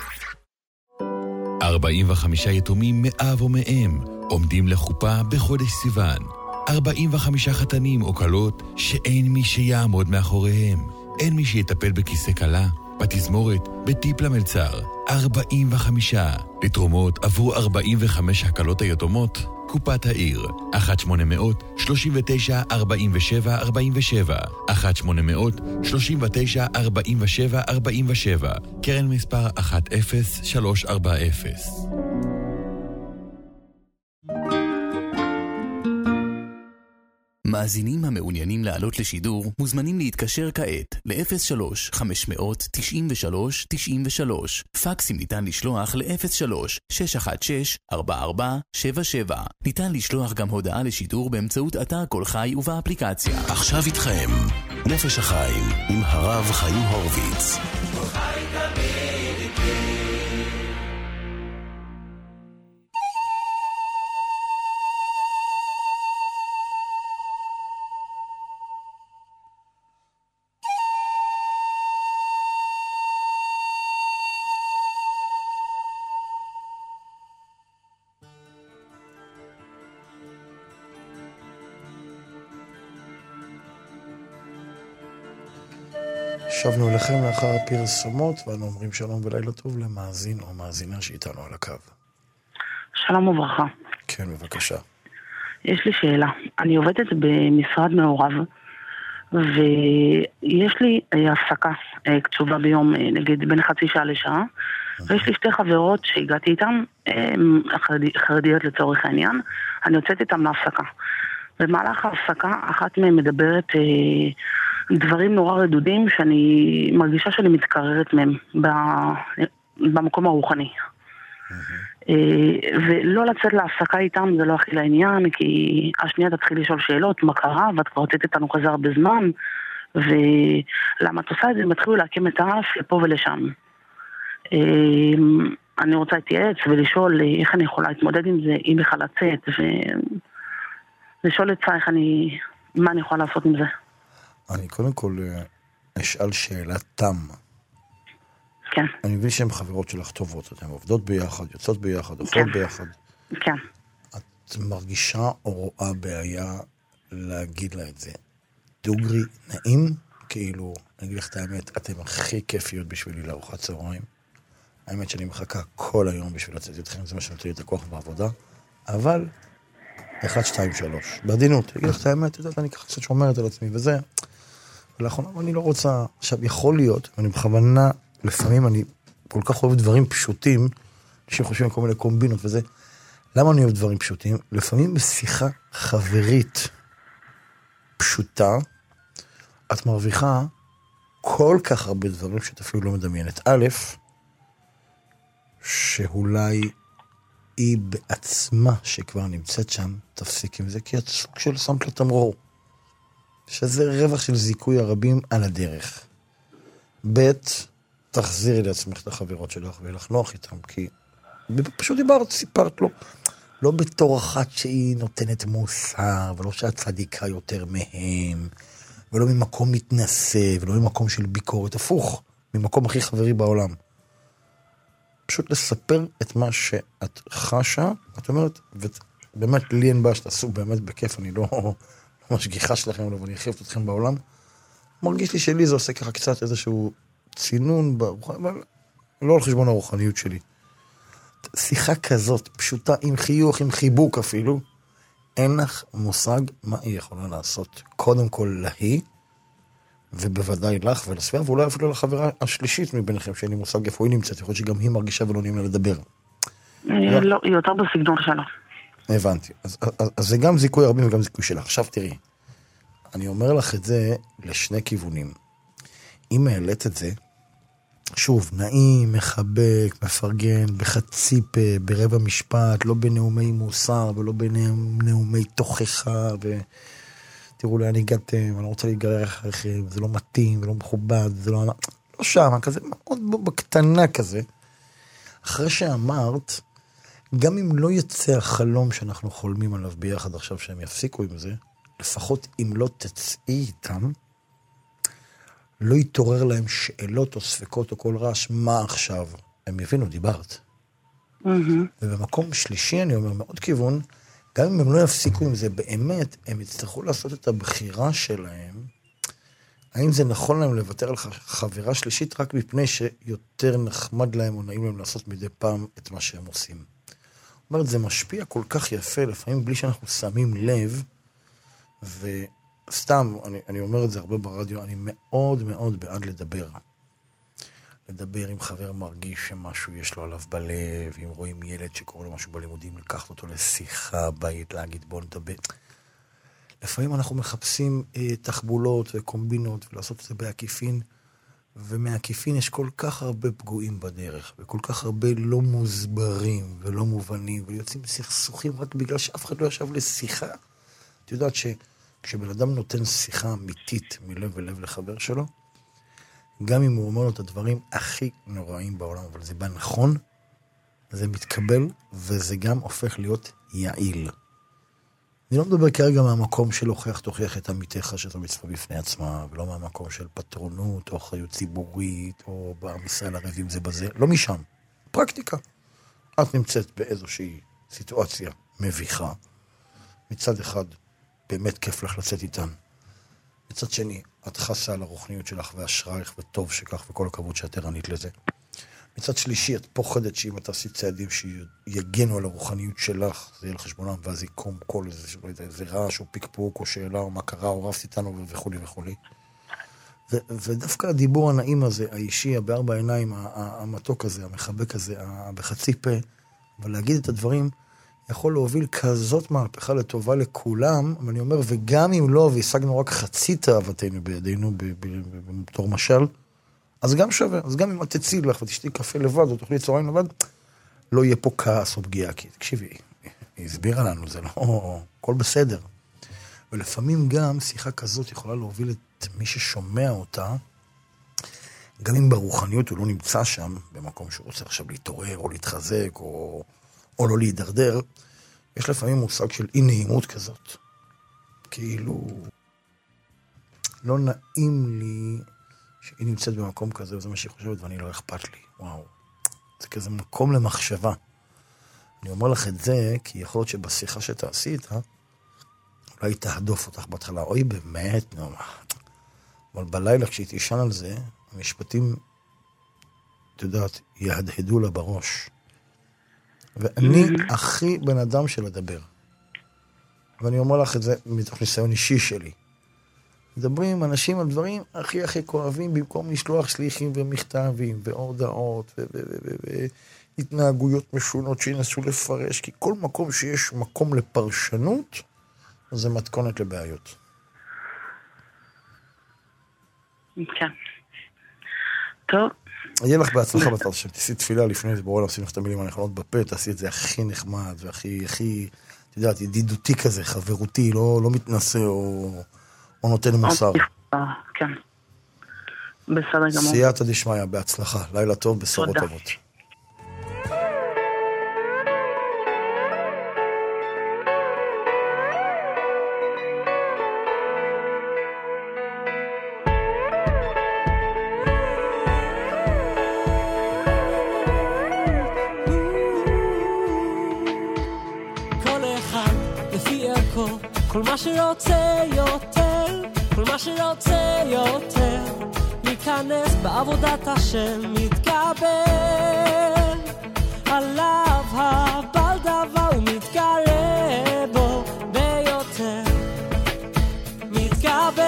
45 יתומים מאב ומאם עומדים לחופה בחודש סיוון. 45 חתנים או כלות שאין מי שיעמוד מאחוריהם. אין מי שיטפל בכיסא כלה, בתזמורת, בטיפ למלצר. 45. לתרומות עבור 45 הכלות היתומות, קופת העיר 1-800-39-47-47 1-800-39-47-47 קרן מספר 10340. מאזינים המעוניינים לעלות לשידור מוזמנים להתקשר כעת ל-03-593-93-93. פקסים ניתן לשלוח ל-03-616-4477. ניתן לשלוח גם הודעה לשידור באמצעות אתר כל חי ובאפליקציה. עכשיו איתכם, נפש החיים עם הרב חיים הורוביץ. שבנו אליכם לאחר הפרסומות, ואנו אומרים שלום ולילה טוב למאזין או מאזינה שאיתנו על הקו. שלום וברכה. כן, בבקשה. יש לי שאלה. אני עובדת במשרד מעורב, ויש לי הפסקה קצובה ביום, נגיד בין חצי שעה לשעה, ויש לי שתי חברות שהגעתי איתן, חרדיות לצורך העניין, אני יוצאת איתן להפסקה. במהלך ההפסקה, אחת מהן מדברת דברים נורא רדודים, שאני מרגישה שאני מתקררת מהם במקום הרוחני. ולא לצאת להפסקה איתם זה לא הכי לעניין, כי השנייה תתחיל לשאול שאלות, מה קרה, ואת כבר יוצאת איתנו כזה הרבה זמן, ולמה את עושה את זה, הם התחילו להקים את האף לפה ולשם. אני רוצה להתייעץ ולשאול איך אני יכולה להתמודד עם זה, אם בכלל לצאת, ולשאול עצה מה אני יכולה לעשות עם זה. אני קודם כל אשאל שאלת תם. כן. אני מבין שהן חברות שלך טובות, אתן עובדות ביחד, יוצאות ביחד, אוכלות ביחד. כן. את מרגישה או רואה בעיה להגיד לה את זה? דוגרי, נעים? כאילו, אני אגיד לך את האמת, אתם הכי כיפיות בשבילי לארוחת צהריים. האמת שאני מחכה כל היום בשביל לצאת איתכם, זה מה שנותן לי את הכוח בעבודה. אבל, 1, 2, 3. בעדינות, אני אגיד לך את האמת, אני ככה קצת שומרת על עצמי וזה. ולאחרונה אני לא רוצה, עכשיו יכול להיות, אני בכוונה, לפעמים אני כל כך אוהב דברים פשוטים, אנשים חושבים על כל מיני קומבינות וזה. למה אני אוהב דברים פשוטים? לפעמים בשיחה חברית פשוטה, את מרוויחה כל כך הרבה דברים שאת אפילו לא מדמיינת. א', שאולי היא בעצמה שכבר נמצאת שם, תפסיק עם זה, כי את סוג של שמת לה תמרור. שזה רווח של זיכוי הרבים על הדרך. ב', תחזירי לעצמך את החברות שלך ולך נוח איתם, כי פשוט דיברת, סיפרת לו, לא בתור אחת שהיא נותנת מוסר, ולא שאת צדיקה יותר מהם, ולא ממקום מתנשא, ולא ממקום של ביקורת, הפוך, ממקום הכי חברי בעולם. פשוט לספר את מה שאת חשה, את אומרת, ובאמת לי אין בעיה שתעשו באמת בכיף, אני לא משגיחה שלכם, ואני אחריבת אתכם בעולם. מרגיש לי שלי זה עושה ככה קצת איזשהו צינון, אבל לא על חשבון הרוחניות שלי. שיחה כזאת, פשוטה, עם חיוך, עם חיבוק אפילו, אין לך מושג מה היא יכולה לעשות. קודם כל להיא, ובוודאי לך ולסביבה, ואולי אפילו לחברה השלישית מביניכם, שאין לי מושג איפה היא נמצאת, יכול להיות שגם היא מרגישה ולא נעים לה לדבר. לא, היא יותר בסגנון שלה. הבנתי. אז זה גם זיכוי הרבים וגם זיכוי שלך. עכשיו תראי, אני אומר לך את זה לשני כיוונים. אם העלית את זה, שוב, נעים, מחבק, מפרגן, בחצי פה, ברבע משפט, לא בנאומי מוסר ולא בנאומי תוכחה, ותראו לאן הגעתם, אני לא רוצה להיגרר אחריכם, זה לא מתאים ולא מכובד, זה לא שם, כזה מאוד בקטנה כזה. אחרי שאמרת, גם אם לא יצא החלום שאנחנו חולמים עליו ביחד עכשיו שהם יפסיקו עם זה, לפחות אם לא תצאי איתם, לא יתעורר להם שאלות או ספקות או כל רעש, מה עכשיו? הם יבינו, דיברת. ובמקום שלישי, אני אומר, מאוד כיוון, גם אם הם לא יפסיקו עם זה באמת, הם יצטרכו לעשות את הבחירה שלהם, האם זה נכון להם לוותר על חברה שלישית רק מפני שיותר נחמד להם או נעים להם לעשות מדי פעם את מה שהם עושים. זאת אומרת, זה משפיע כל כך יפה, לפעמים בלי שאנחנו שמים לב, וסתם, אני אומר את זה הרבה ברדיו, אני מאוד מאוד בעד לדבר. לדבר עם חבר מרגיש שמשהו יש לו עליו בלב, אם רואים ילד שקורא לו משהו בלימודים, לקחת אותו לשיחה בית, להגיד בוא נדבר. לפעמים אנחנו מחפשים תחבולות וקומבינות ולעשות את זה בעקיפין, ומעקיפין יש כל כך הרבה פגועים בדרך, וכל כך הרבה לא מוסברים ולא מובנים, ויוצאים סכסוכים רק בגלל שאף אחד לא ישב לשיחה. את יודעת שכשבן אדם נותן שיחה אמיתית מלב ולב לחבר שלו, גם אם הוא אומר לו את הדברים הכי נוראים בעולם, אבל זה בא נכון, זה מתקבל, וזה גם הופך להיות יעיל. אני לא מדבר כרגע מהמקום של תוכיח את עמיתך שזו מצווה בפני עצמה, ולא מהמקום של פטרונות, או אחריות ציבורית, או בעם ישראל ערבים זה בזה, לא משם. פרקטיקה. את נמצאת באיזושהי סיטואציה מביכה. מצד אחד, באמת כיף לך לצאת איתן. מצד שני, את חסה על הרוחניות שלך והשראייך, וטוב שכך, וכל הכבוד שאת ערנית לזה. מצד שלישי, את פוחדת שאם אתה עשית צעדים שיגנו על הרוחניות שלך, זה יהיה לחשבונם, ואז יקום כל איזה רעש או פיקפוק או שאלה או מה קרה, או רבת איתנו וכו' וכו'. ודווקא הדיבור הנעים הזה, האישי, בארבע עיניים, המתוק הזה, המחבק הזה, בחצי פה, אבל להגיד את הדברים, יכול להוביל כזאת מהפכה לטובה לכולם, ואני אומר, וגם אם לא, והשגנו רק חצי תאוותנו בידינו, בתור משל, אז גם שווה, אז גם אם את תציל לך ותשתי קפה לבד, או תאכלי צהריים לבד, לא יהיה פה כעס או פגיעה, כי תקשיבי, היא הסבירה לנו, זה לא, הכל בסדר. ולפעמים גם שיחה כזאת יכולה להוביל את מי ששומע אותה, גם אם ברוחניות הוא לא נמצא שם, במקום שהוא רוצה עכשיו להתעורר, או להתחזק, או לא להידרדר, יש לפעמים מושג של אי נעימות כזאת. כאילו, לא נעים לי שהיא נמצאת במקום כזה, וזה מה שהיא חושבת, ואני לא אכפת לי. וואו. זה כזה מקום למחשבה. אני אומר לך את זה, כי יכול להיות שבשיחה שתעשי איתה, אולי תהדוף אותך בהתחלה. אוי, באמת, נו. אבל בלילה, כשהיא תישן על זה, המשפטים, את יודעת, יהדהדו לה בראש. ואני הכי בן אדם של לדבר. ואני אומר לך את זה מתוך ניסיון אישי שלי. מדברים עם אנשים על דברים הכי הכי כואבים, במקום לשלוח שליחים ומכתבים והודעות והתנהגויות משונות שינסו לפרש, כי כל מקום שיש מקום לפרשנות, זה מתכונת לבעיות. כן. טוב. יהיה לך בהצלחה בתרשם, תעשי תפילה לפני זה, בואו נשים לך את המילים הנכונות בפה, תעשי את זה הכי נחמד והכי, את יודעת, ידידותי כזה, חברותי, לא מתנסה או נותן מוסר. כן. בסדר גמור. סייעתא דשמיא, בהצלחה. לילה טוב, בשורות טובות. כל מה שרוצה יותר, כל מה שרוצה יותר, להיכנס בעבודת השם, מתקבל עליו הבעל דבר ומתקרב בו ביותר, מתקבל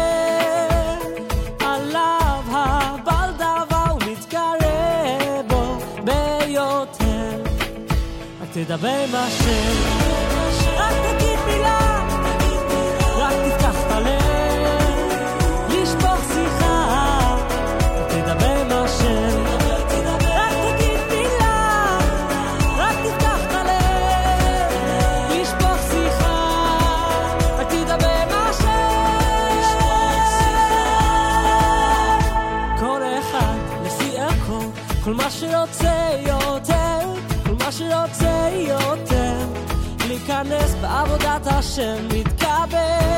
עליו הבעל דבר ומתקרב בו ביותר. רק תדבר עם השם, רק תגיד מילה, רק תפתח את הלב, לשפוך שיחה, תדבר עם השם, רק תגיד מילה, רק תפתח את הלב, לשפוך שיחה, רק תדבר עם השם. כל אחד לפי ערכו, כל מה שרוצה יותר, כל מה שרוצה יותר, להיכנס בעבודת השם, מתקבל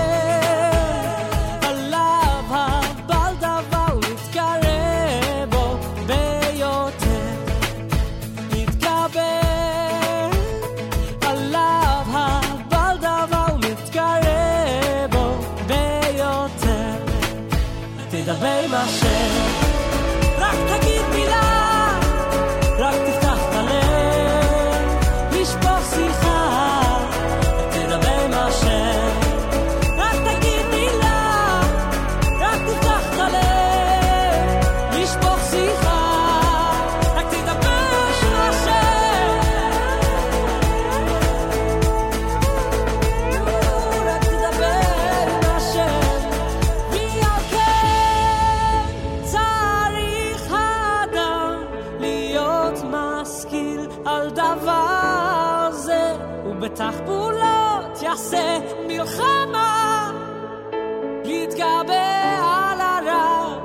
עליו הבעל דבר ומתקרב בו ביותר, מתקבל עליו הבעל דבר ומתקרב בו ביותר. תדבר עם השם, רק תגיד מילה, רק תפתח את הלב, לשפוך שיחה, בתחבולות יעשה מלחמה, יתגבר על הרע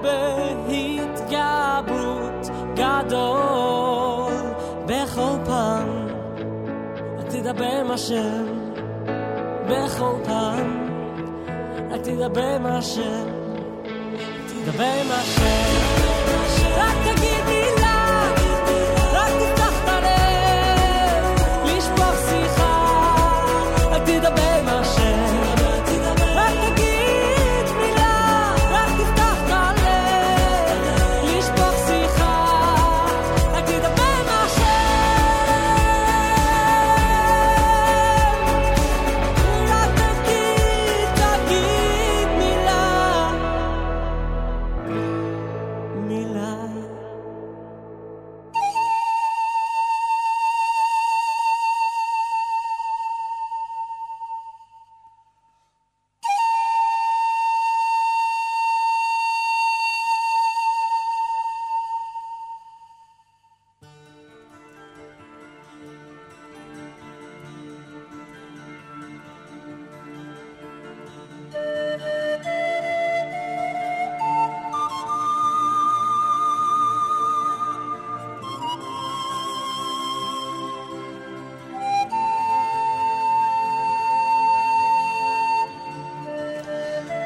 בהתגברות גדול. בכל פעם תדבר עם השם, בכל פעם תדבר עם השם, תדבר עם השם, רק תגיד מילה, רק תפתח את הלב, לשפוך שיחה, תדבר עם השם, רק תגיד מילה, רק תפתח את הלב, לשפוך שיחה,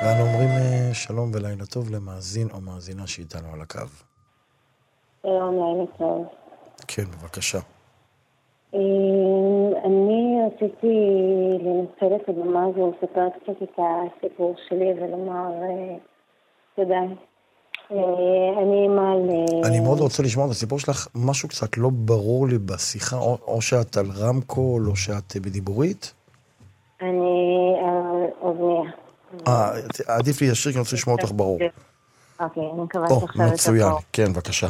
ואנו אומרים שלום ולילה טוב למאזין או מאזינה שאיתנו על הקו. שלום, לילה טוב. כן, בבקשה. אני רציתי לנצל את הבמה הזו, לספר קצת את הסיפור שלי ולומר תודה. אני מאוד רוצה לשמוע את הסיפור שלך, משהו קצת לא ברור לי בשיחה, או שאת על רמקול או שאת בדיבורית? אני על אוזניה. עדיף לי ישיר כי אני רוצה לשמוע אותך ברור. אוקיי, אני מקווה שעכשיו את הכל. מצוין, כן, בבקשה.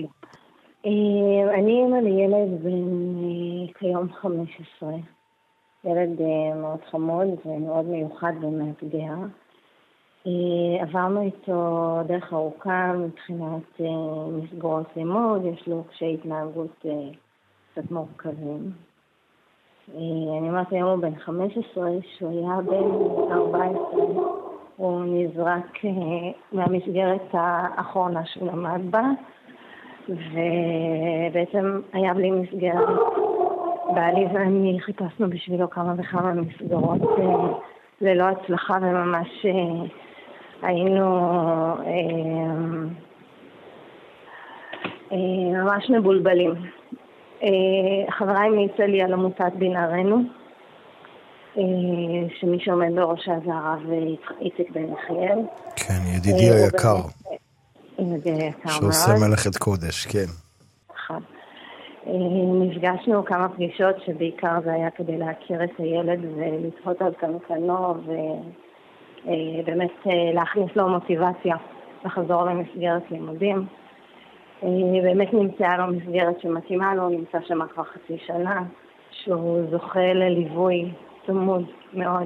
אני אמא לילד בן כיום 15. ילד מאוד חמוד ומאוד מיוחד ומאתגר. עברנו איתו דרך ארוכה מבחינת מסגרות לימוד, יש לו קשיי התנהגות קצת מורכבים. אני אומרת היום הוא בן 15, שהוא היה בן 14, הוא נזרק מהמסגרת האחרונה שהוא למד בה, ובעצם היה בלי מסגרת. בעלי ואני חיפשנו בשבילו כמה וכמה מסגרות ללא הצלחה, וממש היינו ממש מבולבלים. חבריי המליצה לי על עמותת בנערינו, שמי שעומד בראשה זה הרב איציק בן יחיאל. כן, ידידי היקר. ידידי היקר מאוד. שעושה מלאכת קודש, כן. נכון. נפגשנו כמה פגישות שבעיקר זה היה כדי להכיר את הילד ולתהות על קנקנו ובאמת להכניס לו מוטיבציה לחזור למסגרת לימודים. באמת נמצאה לו מסגרת שמתאימה לו, נמצא שם כבר חצי שנה, שהוא זוכה לליווי צמוד מאוד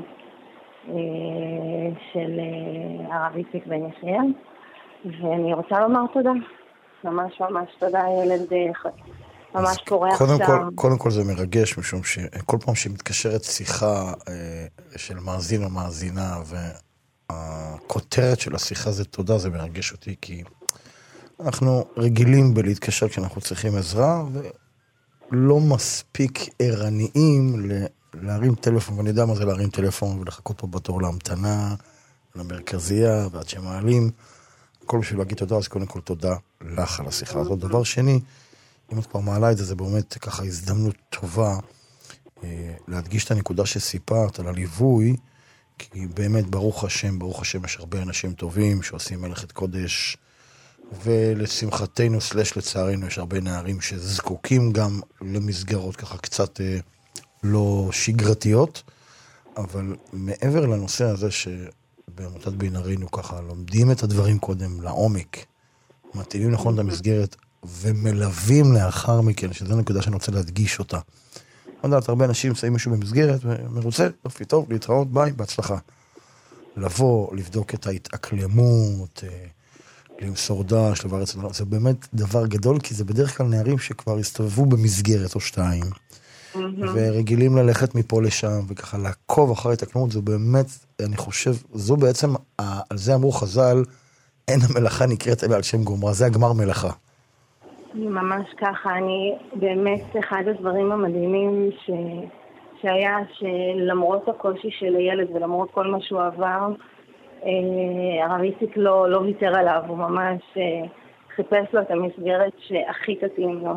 של הרב איציק בן יחיאל, ואני רוצה לומר תודה, ממש ממש תודה, ילד ממש פורח שם. קודם כל זה מרגש, משום שכל פעם שמתקשרת שיחה של מאזין או מאזינה, והכותרת של השיחה זה תודה, זה מרגש אותי, כי אנחנו רגילים בלהתקשר כשאנחנו צריכים עזרה, ולא מספיק ערניים להרים טלפון, ואני יודע מה זה להרים טלפון ולחכות פה בתור להמתנה, למרכזייה, ועד שמעלים, הכל בשביל להגיד תודה, אז קודם כל תודה לך על השיחה הזאת. דבר שני, אם את כבר מעלה את זה, זה באמת ככה הזדמנות טובה להדגיש את הנקודה שסיפרת על הליווי, כי באמת ברוך השם יש הרבה אנשים טובים שעושים מלאכת קודש, ולשמחתנו סלש לצערנו יש הרבה נערים שזקוקים גם למסגרות ככה קצת לא שגרתיות, אבל מעבר לנושא הזה שבעמותת בנערינו ככה לומדים את הדברים קודם לעומק, מתאימים נכון את המסגרת ומלווים לאחר מכן, שזו נקודה שאני רוצה להדגיש אותה. אני יודעת, הרבה אנשים שמים מישהו במסגרת ומרוצה, יופי טוב, להתראות, ביי, בהצלחה. לבוא, לבדוק את ההתאקלמות, למסור דש, לברץ, זה באמת דבר גדול, כי זה בדרך כלל נערים שכבר הסתובבו במסגרת או שתיים, ורגילים ללכת מפה לשם, וככה לעקוב אחרי התאקלמות, זה באמת, אני חושב, זו בעצם, על זה אמרו חז"ל, אין המלאכה נקראת אלא על שם גומרה, זה הגמר מלאכה. ממש ככה, אני באמת, אחד הדברים המדהימים שהיה, שלמרות הקושי של הילד ולמרות כל מה שהוא עבר, הרב איציק לא ויתר עליו, הוא ממש חיפש לו את המסגרת שהכי תתאים לו.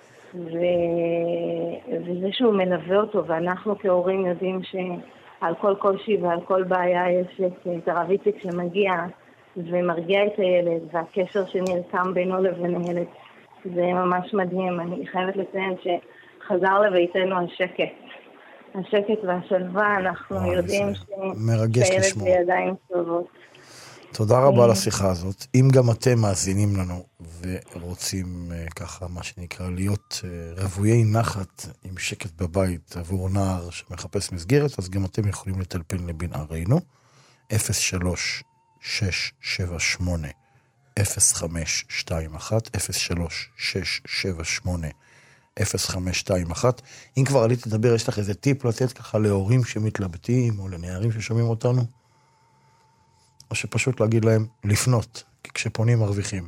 וזה שהוא מלווה אותו, ואנחנו כהורים יודעים שעל כל קושי ועל כל בעיה יש את הרב איציק שמגיע ומרגיע את הילד, והקשר שנרקם בינו לבין הילד, זה ממש מדהים. אני חייבת לציין שחזר לביתנו השקט והשלווה, אנחנו יודעים שהילד בידיים טובות. תודה רבה על השיחה הזאת. אם גם אתם מאזינים לנו ורוצים ככה, מה שנקרא, להיות רבויי נחת עם שקט בבית עבור נער שמחפש מסגרת, אז גם אתם יכולים לטלפן לבנערינו, 03-678 0521, 03-678-0521. אם כבר עלית לדבר, יש לך איזה טיפ לתת ככה להורים שמתלבטים, או לנערים ששומעים אותנו? או שפשוט להגיד להם לפנות, כי כשפונים מרוויחים.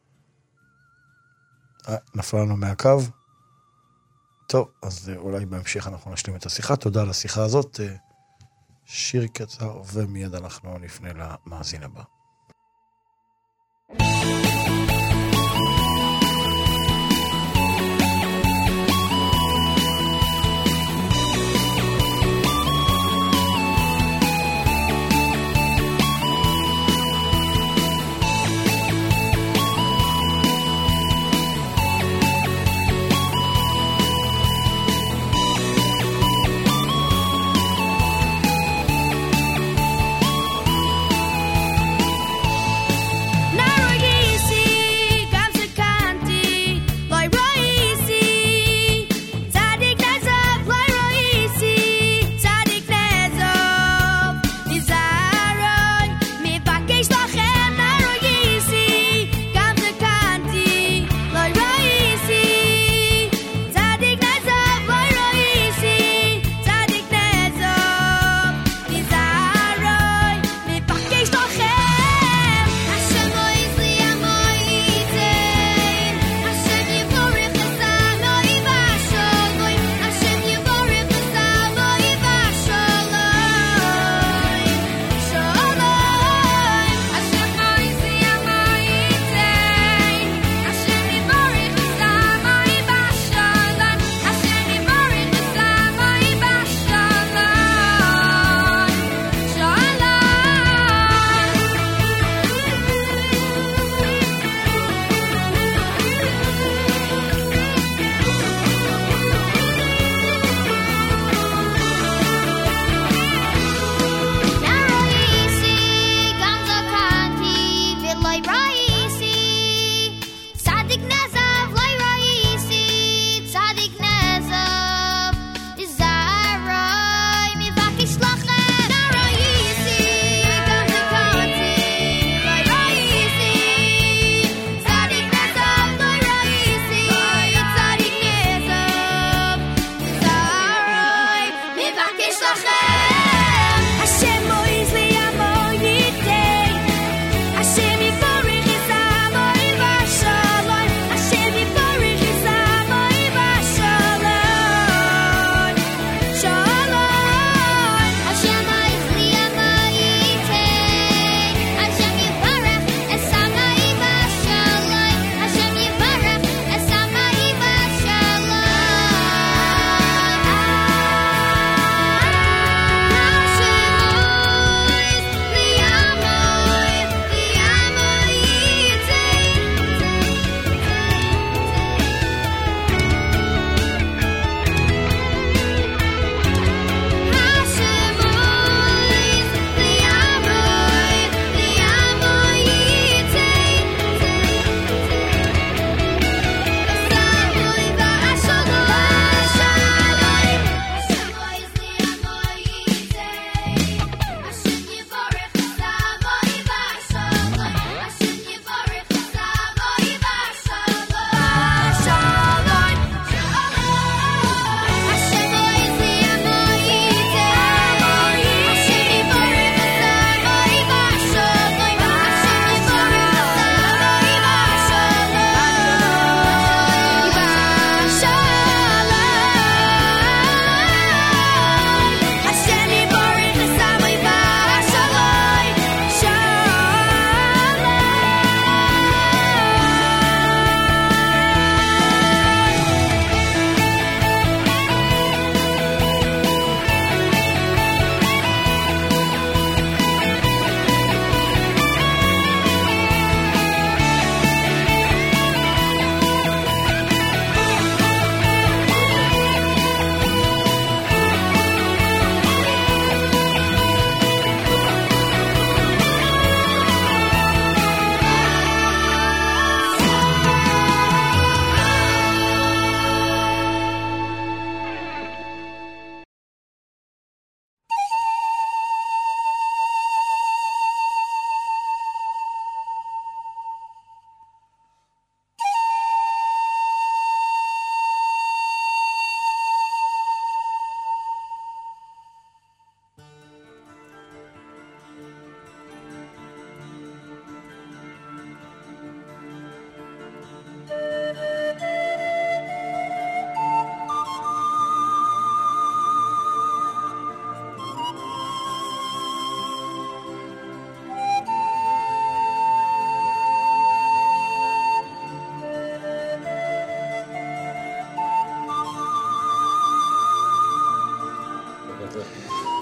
נפלה לנו מהקו. טוב, אז אולי בהמשך אנחנו נשלים את השיחה. תודה על השיחה הזאת. שיר קצר ומיד אנחנו נפנה למאזין הבא.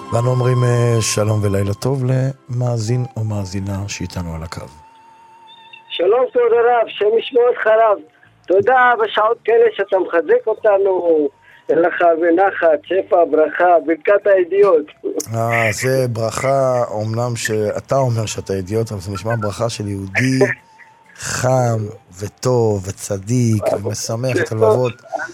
ואנו אומרים שלום ולילה טוב למאזין או מאזינה שאיתנו על הקו. שלום כבוד הרב, שם ישמור אותך רב. תודה בשעות כאלה שאתה מחזק אותנו, לך ונחת, שפע, ברכה, ברכת הידיעות. זה ברכה, אומנם שאתה אומר שאתה אידיוט, אבל זה נשמע ברכה של יהודי חם וטוב וצדיק ומשמח את הלבבות,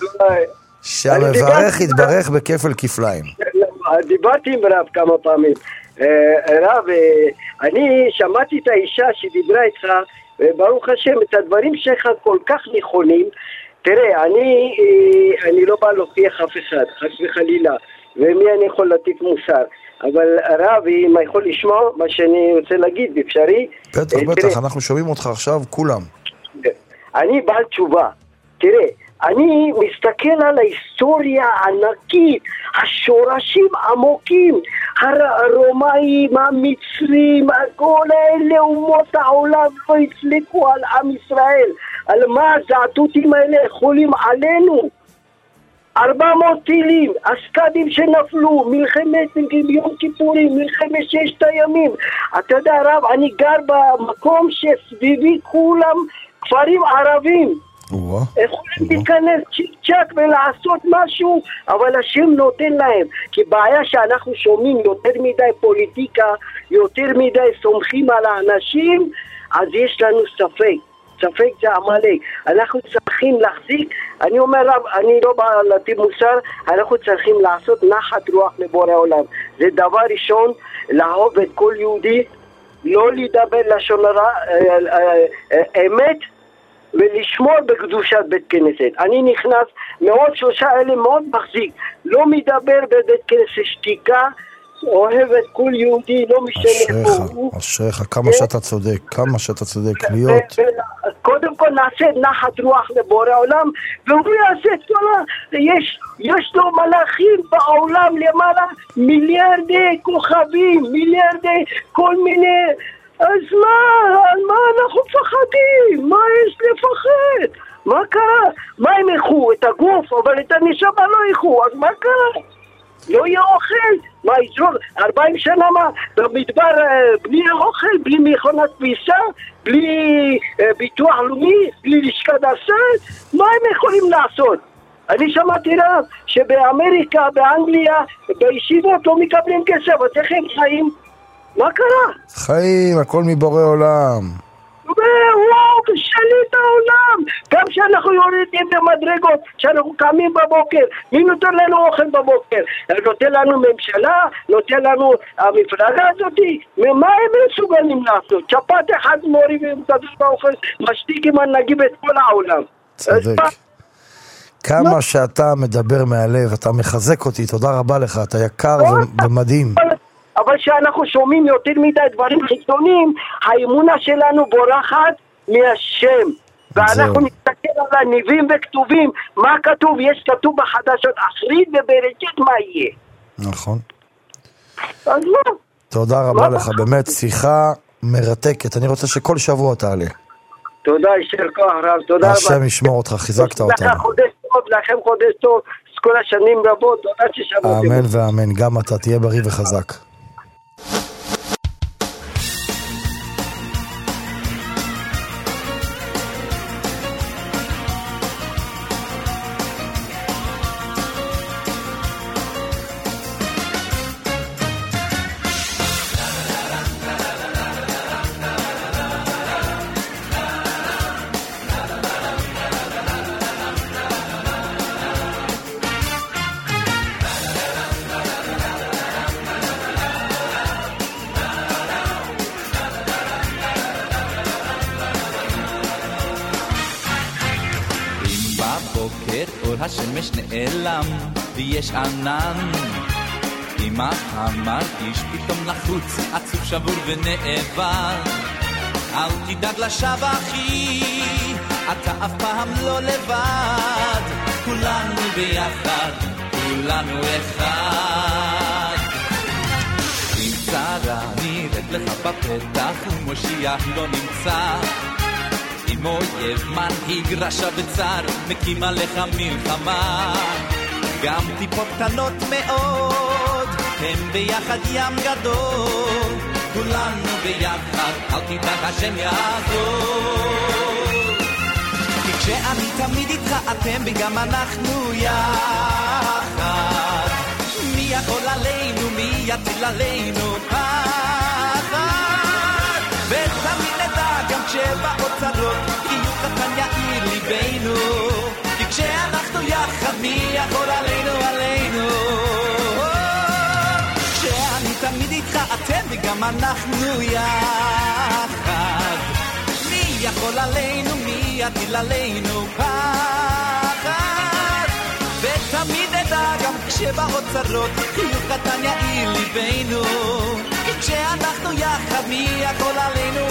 שהמברך יתברך בכפל כפליים. דיברתי עם רב כמה פעמים. רב, אני שמעתי את האישה שדיברה איתך, וברוך השם, את הדברים שלך כל כך נכונים. תראה, אני לא בא להוכיח אף אחד, חס וחלילה, ומי אני יכול להטיף מוסר. אבל הרב, אם אני יכול לשמוע מה שאני רוצה להגיד, אפשרי? בטח, אנחנו שומעים אותך עכשיו, כולם. אני בעל תשובה. תראה, אני מסתכל על ההיסטוריה הענקית, השורשים עמוקים, הרומאים, המצרים, כל אלה אומות העולם לא הצליחו על עם ישראל. על מה הזעתותים האלה יכולים עלינו? 400 טילים, הסקדים שנפלו, מלחמת יום כיפורים, מלחמת ששת הימים. אתה יודע רב, אני גר במקום שסביבי כולם כפרים ערבים. יכולים להיכנס צ'יק ולעשות משהו, אבל השם נותן להם. כי בעיה שאנחנו שומעים יותר מדי פוליטיקה, יותר מדי סומכים על האנשים, אז יש לנו ספק זה עמלק. אנחנו צריכים להחזיק, אני אומר רב, אני לא בא להטיף מוסר, אנחנו צריכים לעשות נחת רוח לבורא עולם. זה דבר ראשון, לאהוב את כל יהודי, לא לדבר לשון הרע, אמת, ולשמור בקדושת בית כנסת. אני נכנס מאוד 3 אלה מאוד מחזיק, לא מדבר בבית כנסת, שתיקה, אוהב את כל יהודי, לא משנה פה. אשריך, כמה שאתה צודק, להיות. קודם כל נעשה נחת רוח לבורא עולם, והוא יעשה את כל יש לו מלאכים בעולם למעלה, מיליארדי כוכבים, מיליארדי כל מיני. אז מה אנחנו פחדים? מה יש לפחד? מה קרה? מה הם ילכו? את הגוף, אבל את הנשמה לא ילכו, אז מה קרה? לא יהיה אוכל, מה יזרוק? 40 שנה מה? במדבר בלי אוכל, בלי מכונת כביסה, בלי ביטוח לאומי, בלי לשכת הסעד, מה הם יכולים לעשות? אני שמעתי רב שבאמריקה, באנגליה, בישיבות לא מקבלים כסף, אז איך הם חיים? מה קרה? חיים, הכל מבורא עולם. וואו, שליט העולם. גם שאנחנו יורדים במדרגות, שאנחנו קמים בבוקר, מי נותן לנו אוכל בבוקר? נותן לנו ממשלה, נותן לנו המפלגה הזאת. מה הם מסוגלים לעשות? שפט אחד מורי ומקדוש באוכל, משתיק עם הנגיב את כל העולם. צדק. כמה שאתה מדבר מהלב, אתה מחזק אותי, תודה רבה לך, אתה יקר ומדהים. אבל שאנחנו שומעים יותר מדי דברים חיצוניים, האמונה שלנו בורחת מהשם. ואנחנו נסתכל על הניבים וכתובים, מה כתוב? יש כתוב בחדשות אחרית ובראשית מה יהיה. נכון. אז מה? תודה רבה לך, באמת שיחה מרתקת, אני רוצה שכל שבוע תעלה. תודה, ישר כוח רב, תודה רבה. השם ישמור אותך, חיזקת אותנו. לכם חודש טוב, כל השנים רבות, תודה ששמעתם. אמן ואמן, גם אתה תהיה בריא וחזק. השמש נעלם ויש ענן, אמא מרגיש פתאום לחוץ, עצוב שבור ונאבל. אל תדאג לשווא אחי, אתה אף פעם לא לבד, כולנו ביחד, כולנו אחד. אם צרה נראית לך בפתח ומושיע לא נמצא, אם אויב מנהיג רשע וצר מקים עליך מלחמה, גם טיפות קטנות מאוד אתם ביחד ים גדול, כולנו ביחד, אל תדאג השם יעזור. כי כשאני תמיד איתך אתם וגם אנחנו יחד, מי יכול עלינו, מי יטיל עלינו פחד, ותמיד נדע גם כשבאות צרות, חיוך קטן יאיר ליבנו, כי כשאנחנו יחד מי יכול עלינו, עלינו. כשאני תמיד איתך אתם וגם אנחנו יחד, מי יכול עלינו, מי יטיל עלינו פחד, ותמיד נדע גם כשבאות צרות, חיוך קטן יאיר ליבנו, כי כשאנחנו יחד מי יכול עלינו.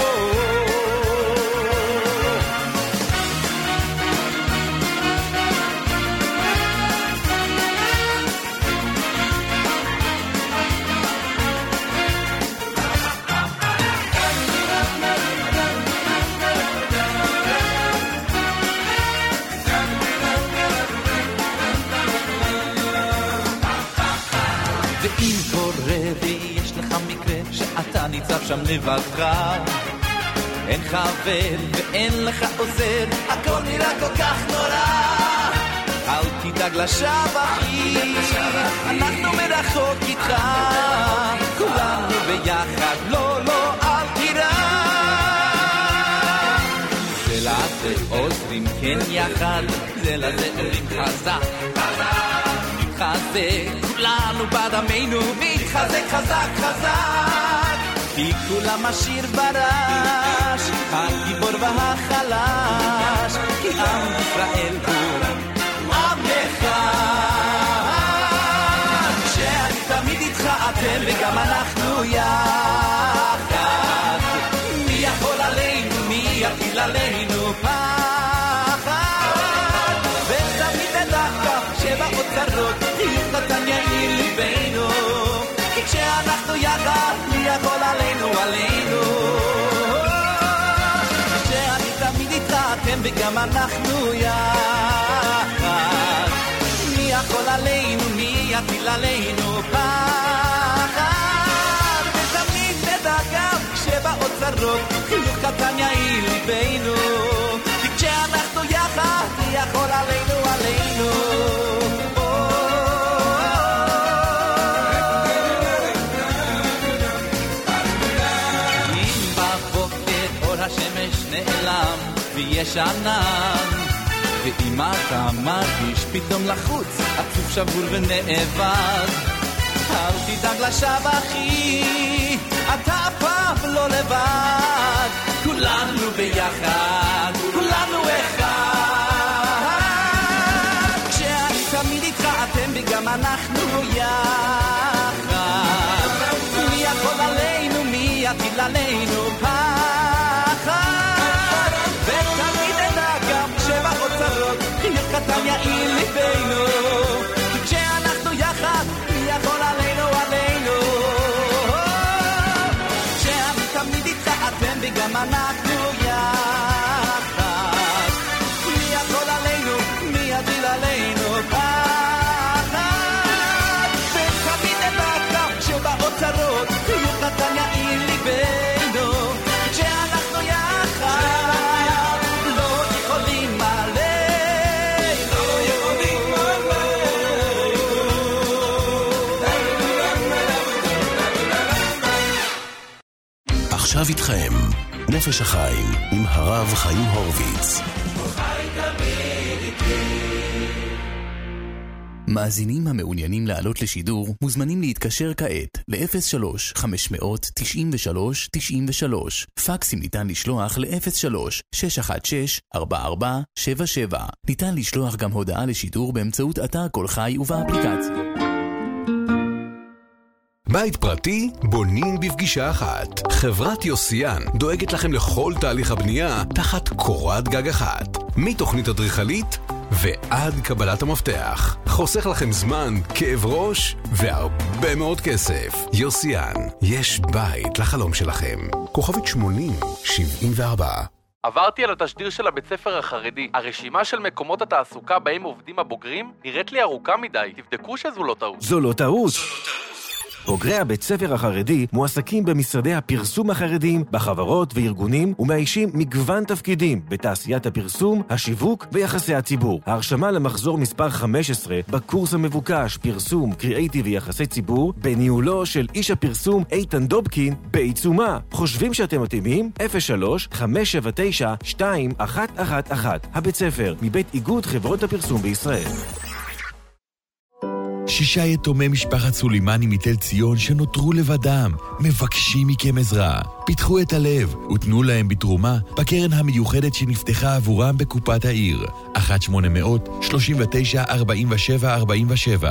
ואם קורה ויש לך מקרה שאתה ניצב שם לבדך, אין חבר ואין לך עוזר, הכל נראה כל כך נורא, אל תדאג לשווא אחי, אנחנו מרחוק איתך, כולנו ביחד, לא לא אל תירא, זה לזה עוזרים כן יחד, זה לזה עולים חזק מתחזק, כולנו בדמנו, מתחזק חזק חזק, כי כולם עשיר ברש, הגיבור והחלש, כי עם ישראל הוא עם אחד. כשאני תמיד איתך אתם וגם אנחנו יחד, מי יכול עלינו, מי יטיל עלינו פחד, ותמיד נדע שבאות צרות, חיוך קטן יאיר ליבנו, כי כשאנחנו יחד מי יכול עלינו, עלינו. כשאני תמיד איתך אתם וגם אנחנו יחד, מי יכול עלינו, מי יטיל עלינו פחד, ותמיד נדע גם כשבאות צרות, חיוך קטן יאיר ליבנו, כי כשאנחנו יחד מי יכול עלינו, עלינו. השמש נעלם ויש ענן, ואם אתה מרגיש פתאום לחוץ, עצוב שבור ונאבד, אל תדאג לשווא אחי, אתה פעם לא לבד, כולנו ביחד, כולנו אחד. כשאני תמיד איתך אתם וגם אנחנו יחד, מי יכול עלינו, מי יטיל עלינו ותמיד נדע גם כשבאות צרות, חיוך קטן יאיר ליבנו, כי כשאנחנו יחד מי יכול עלינו, עלינו. כשאני תמיד איתך אתם וגם אנחנו יחד, מי יכול עלינו, מי יטיל עלינו פחד, ותמיד נדע גם כשבאות צרות, חיוך קטן יאיר ליבנו, כשאנחנו יחד לא יכולים עלינו, לא יכולים עלינו. עכשיו איתכם נפש החיים עם הרב חיים הורוביץ. מאזינים המעוניינים לעלות לשידור מוזמנים להתקשר כעת ל-03-593-93-93. פקסים ניתן לשלוח ל-03-616-4477. ניתן לשלוח גם הודעה לשידור באמצעות אתר כל חי ובאפליקציה. בית פרטי בונים בפגישה אחת. חברת יוסיאן דואגת לכם לכל תהליך הבנייה תחת קורת גג אחת. מתוכנית אדריכלית ועד קבלת המפתח. חוסך לכם זמן, כאב ראש והרבה מאוד כסף. יוסיאן, יש בית לחלום שלכם. כוכבית 8074. עברתי על התשדיר של הבית ספר החרדי. הרשימה של מקומות התעסוקה בהם עובדים הבוגרים נראית לי ארוכה מדי. תבדקו שזו לא טעות. זו לא טעות. בוגרי הבית ספר החרדי מועסקים במשרדי הפרסום החרדיים, בחברות וארגונים, ומאיישים מגוון תפקידים בתעשיית הפרסום, השיווק ויחסי הציבור. ההרשמה למחזור מספר 15 בקורס המבוקש פרסום, קריאייטיב ויחסי ציבור בניהולו של איש הפרסום איתן דובקין בעיצומה. חושבים שאתם מתאימים? 03-579-2111. הבית ספר מבית איגוד חברות הפרסום בישראל. 6 יתומי משפחת סולימני מתל ציון שנותרו לבדם, מבקשים מכם עזרה. פיתחו את הלב ותנו להם בתרומה בקרן המיוחדת שנפתחה עבורם בקופת העיר. 1-800-39-47-47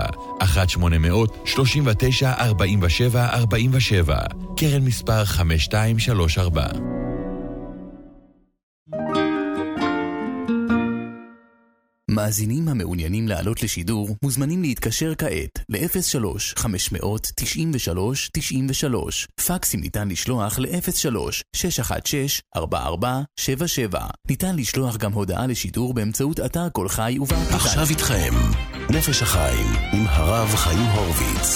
1-800-39-47-47 קרן מספר 5234. מאזינים המעוניינים לעלות לשידור מוזמנים להתקשר כעת ל-03-593-93-93. פקסים ניתן לשלוח ל-03-616-4477. ניתן לשלוח גם הודעה לשידור באמצעות אתר כל חי ובאפליקציה. עכשיו איתכם נפש החיים עם הרב חיים הורוביץ.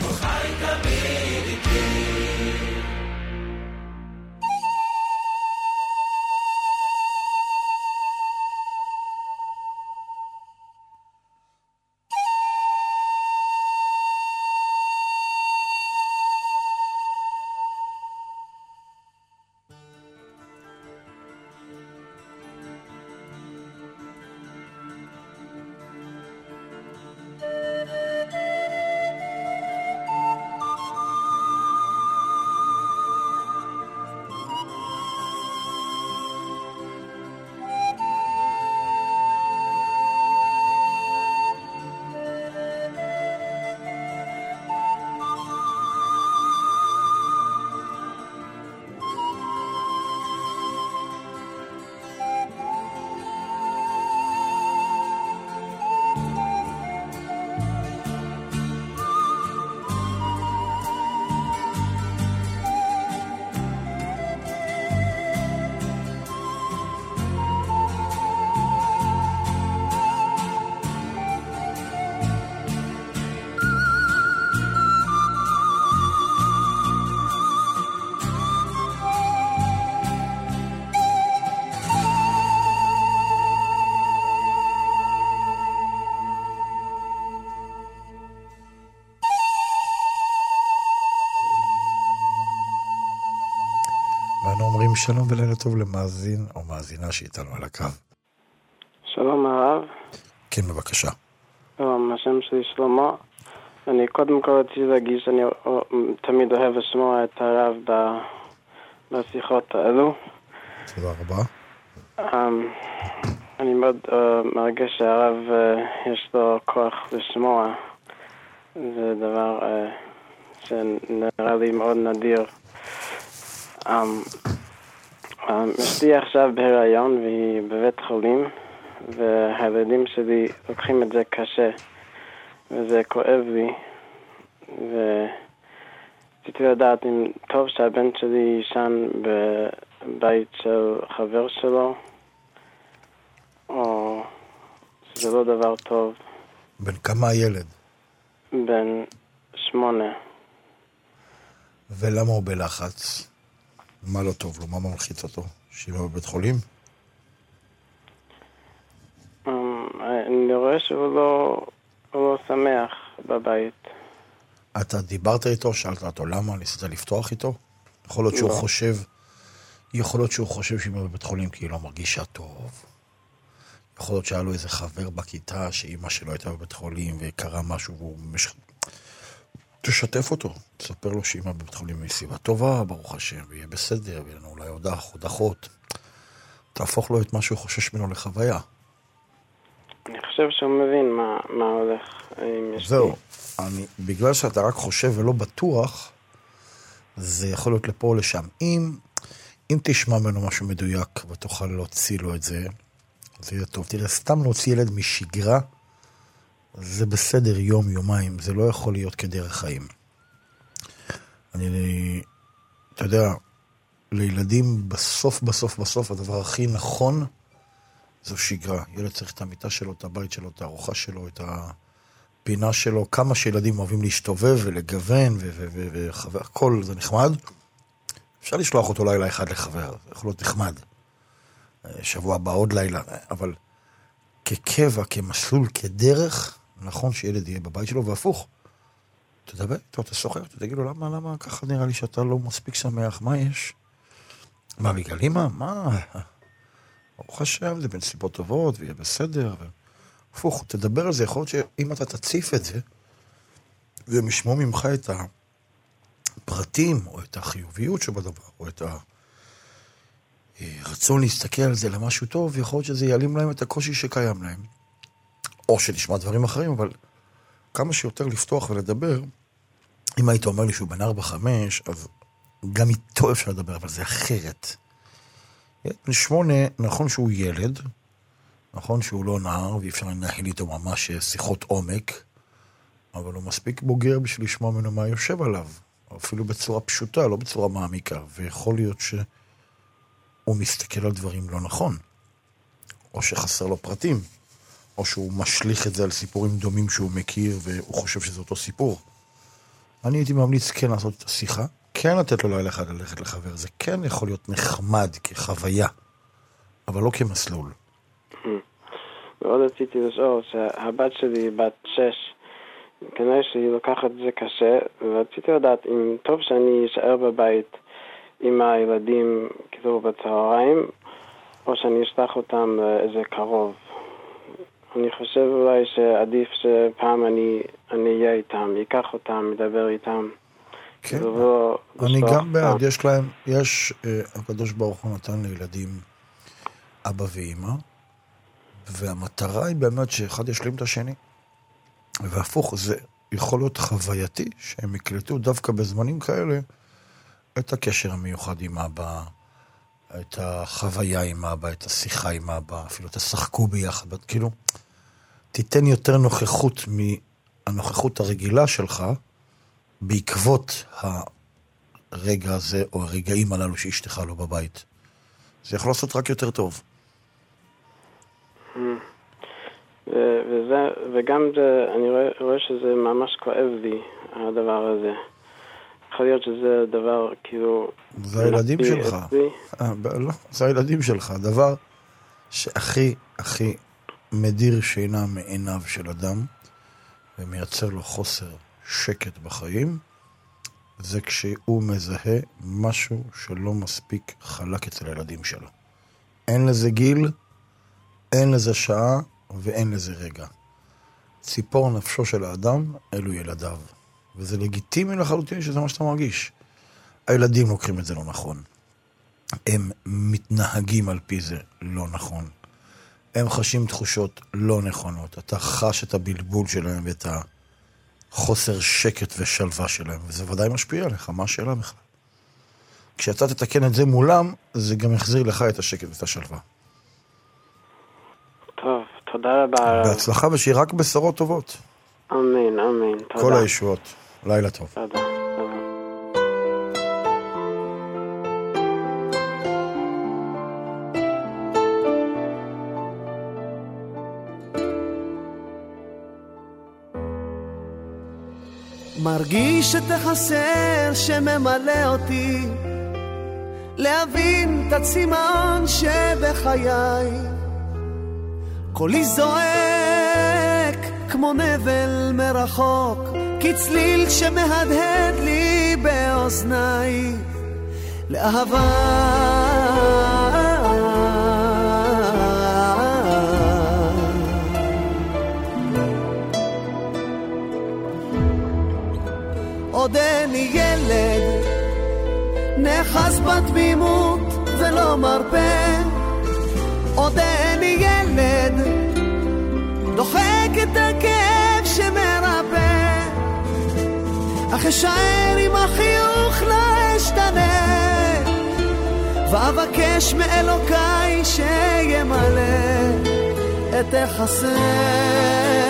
שלום ולילה טוב למאזין או מאזינה שאיתנו על הקו. שלום הרב. כן, בבקשה. שלום, השם שלי שלמה. אני קודם כל רציתי להגיד שאני תמיד אוהב לשמוע את הרב בשיחות האלו. תודה רבה. אני מאוד מרגיש שהרב יש לו כוח לשמוע. זה דבר שנראה לי מאוד נדיר. אשתי עכשיו בהיריון והיא בבית חולים, והילדים שלי לוקחים את זה קשה, וזה כואב לי, ורציתי לדעת אם טוב שהבן שלי ישן בבית של חבר שלו, או שזה לא דבר טוב. בן כמה הילד? בן 8. ולמה הוא בלחץ? מה לא טוב לו? מה מלחיץ אותו? שיהיה בבית חולים? אני רואה שהוא לא שמח בבית. אתה דיברת איתו? שאלת אותו למה? ניסית לפתוח איתו? יכול להיות שהוא חושב שאמא בבית חולים כי היא לא מרגישה טוב. יכול להיות שהיה לו איזה חבר בכיתה שאמא שלו הייתה בבית חולים וקרה משהו והוא תשתף אותו, תספר לו שאמא בבית חולים מסיבה טובה, ברוך השם, ויהיה בסדר, ויהיה לנו אולי עוד אח, עוד אחות. תהפוך לו את מה שהוא חושש ממנו לחוויה. אני חושב שהוא מבין מה הולך. זהו, בגלל שאתה רק חושב ולא בטוח, זה יכול להיות לפה או לשם. אם תשמע ממנו משהו מדויק ותוכל להוציא לו את זה, זה יהיה טוב. תראה, סתם להוציא ילד משגרה, זה בסדר יום, יומיים, זה לא יכול להיות כדרך חיים. אתה יודע, לילדים בסוף, הדבר הכי נכון, זו שגרה. ילד צריך את המיטה שלו, את הבית שלו, את הארוחה שלו, את הפינה שלו, כמה שילדים אוהבים להשתובב ולגוון והכל זה נחמד. אפשר לשלוח אותו לילה אחד לחבר, זה יכול להיות נחמד. שבוע הבא עוד לילה, אבל כקבע, כמסלול, כדרך, נכון שילד יהיה בבית שלו, והפוך. תדבר איתו, תשוחח, תגיד לו, למה ככה נראה לי שאתה לא מספיק שמח, מה יש? מה, בגלל אמא? מה? ברוך השם, זה בין סיבות טובות, ויהיה בסדר, הפוך, תדבר על זה, יכול להיות שאם אתה תציף את זה, והם ישמעו ממך את הפרטים, או את החיוביות שבדבר, או את הרצון להסתכל על זה למשהו טוב, יכול להיות שזה יעלים להם את הקושי שקיים להם. או שנשמע דברים אחרים, אבל כמה שיותר לפתוח ולדבר, אם היית אומר לי שהוא בן 4-5, אז גם איתו אפשר לדבר, אבל זה אחרת. בן 8, נכון שהוא ילד, נכון שהוא לא נער, ואי אפשר לנהל איתו ממש שיחות עומק, אבל הוא מספיק בוגר בשביל לשמוע ממנו מה יושב עליו, אפילו בצורה פשוטה, לא בצורה מעמיקה, ויכול להיות שהוא מסתכל על דברים לא נכון, או שחסר לו פרטים, או שהוא משליך את זה על סיפורים דומים שהוא מכיר, והוא חושב שזה אותו סיפור. אני הייתי ממליץ כן לעשות את השיחה, כן לתת לו לילה אחד ללכת לחבר, זה כן יכול להיות נחמד כחוויה, אבל לא כמסלול. ועוד רציתי לשאול שהבת שלי בת 6, כנראה שהיא לוקחת את זה קשה, ורציתי לדעת אם טוב שאני אשאר בבית עם הילדים כאילו בצהריים, או שאני אשלח אותם לאיזה קרוב. אני חושב אולי שעדיף שפעם אני אהיה איתם, אקח אותם, מדבר איתם. כן, אני גם בעד, הקדוש ברוך הוא נתן לילדים אבא ואמא, והמטרה היא באמת שאחד ישלים את השני. והפוך, זה יכול להיות חווייתי, שהם יקלטו דווקא בזמנים כאלה, את הקשר המיוחד עם אבא, את החוויה עם אבא, את השיחה עם אבא, אפילו תשחקו ביחד, כאילו, תיתן יותר נוכחות מהנוכחות הרגילה שלך, בעקבות הרגע הזה, או הרגעים הללו שאשתך לא בבית. זה יכול לעשות רק יותר טוב. וגם זה, אני רואה שזה ממש כואב לי, הדבר הזה. יכול להיות שזה דבר כאילו... זה הילדים שלך. לא, זה הילדים שלך. הדבר שהכי מדיר שינה מעיניו של אדם, ומייצר לו חוסר שקט בחיים, זה כשהוא מזהה משהו שלא מספיק חלק אצל הילדים שלו. אין לזה גיל, אין לזה שעה, ואין לזה רגע. ציפור נפשו של האדם, אלו ילדיו. וזה לגיטימי לחלוטין שזה מה שאתה מרגיש. הילדים לוקחים את זה לא נכון. הם מתנהגים על פי זה לא נכון. הם חשים תחושות לא נכונות. אתה חש את הבלבול שלהם ואת החוסר שקט ושלווה שלהם, וזה ודאי משפיע עליך, מה השאלה בכלל? כשאתה תתקן את זה מולם, זה גם יחזיר לך את השקט ואת השלווה. טוב, תודה רבה. בהצלחה ושיהיה רק בשורות טובות. אמן, אמן, תודה. כל הישועות. לילה טוב. תודה. מרגיש את החסר שממלא אותי, להבין את הצמאון שבחיי, קולי זועק כמו נבל מרחוק, כצליל שמהדהד לי באוזניי, לאהבה עודני ילד נחס בתמימות ולא מרפא, עודני ילד דוחק את הכאב שמרפא, אך אשאר עם החיוך לא אשתנה, ואבקש מאלוקיי שימלא את החסר.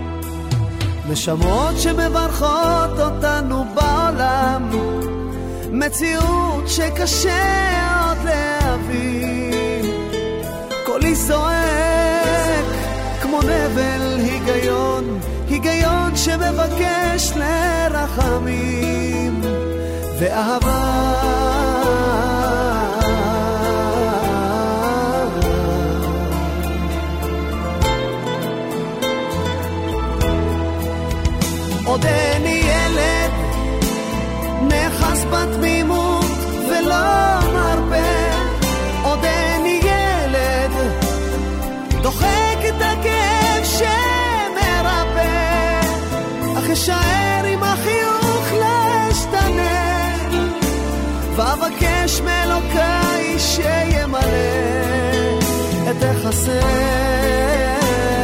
נשמות שמברכות אותנו בעולם, מציאות שקשה עוד להבין. קולי זועק כמו נבל היגיון, היגיון שמבקש לרחמים ואהבה. עודני ילד נחס בתמימות ולא מרפא, עודני ילד דוחק את הכאב שמרפא, אך אשאר עם החיוך להשתנה, ואבקש מאלוקיי שימלא את החסר.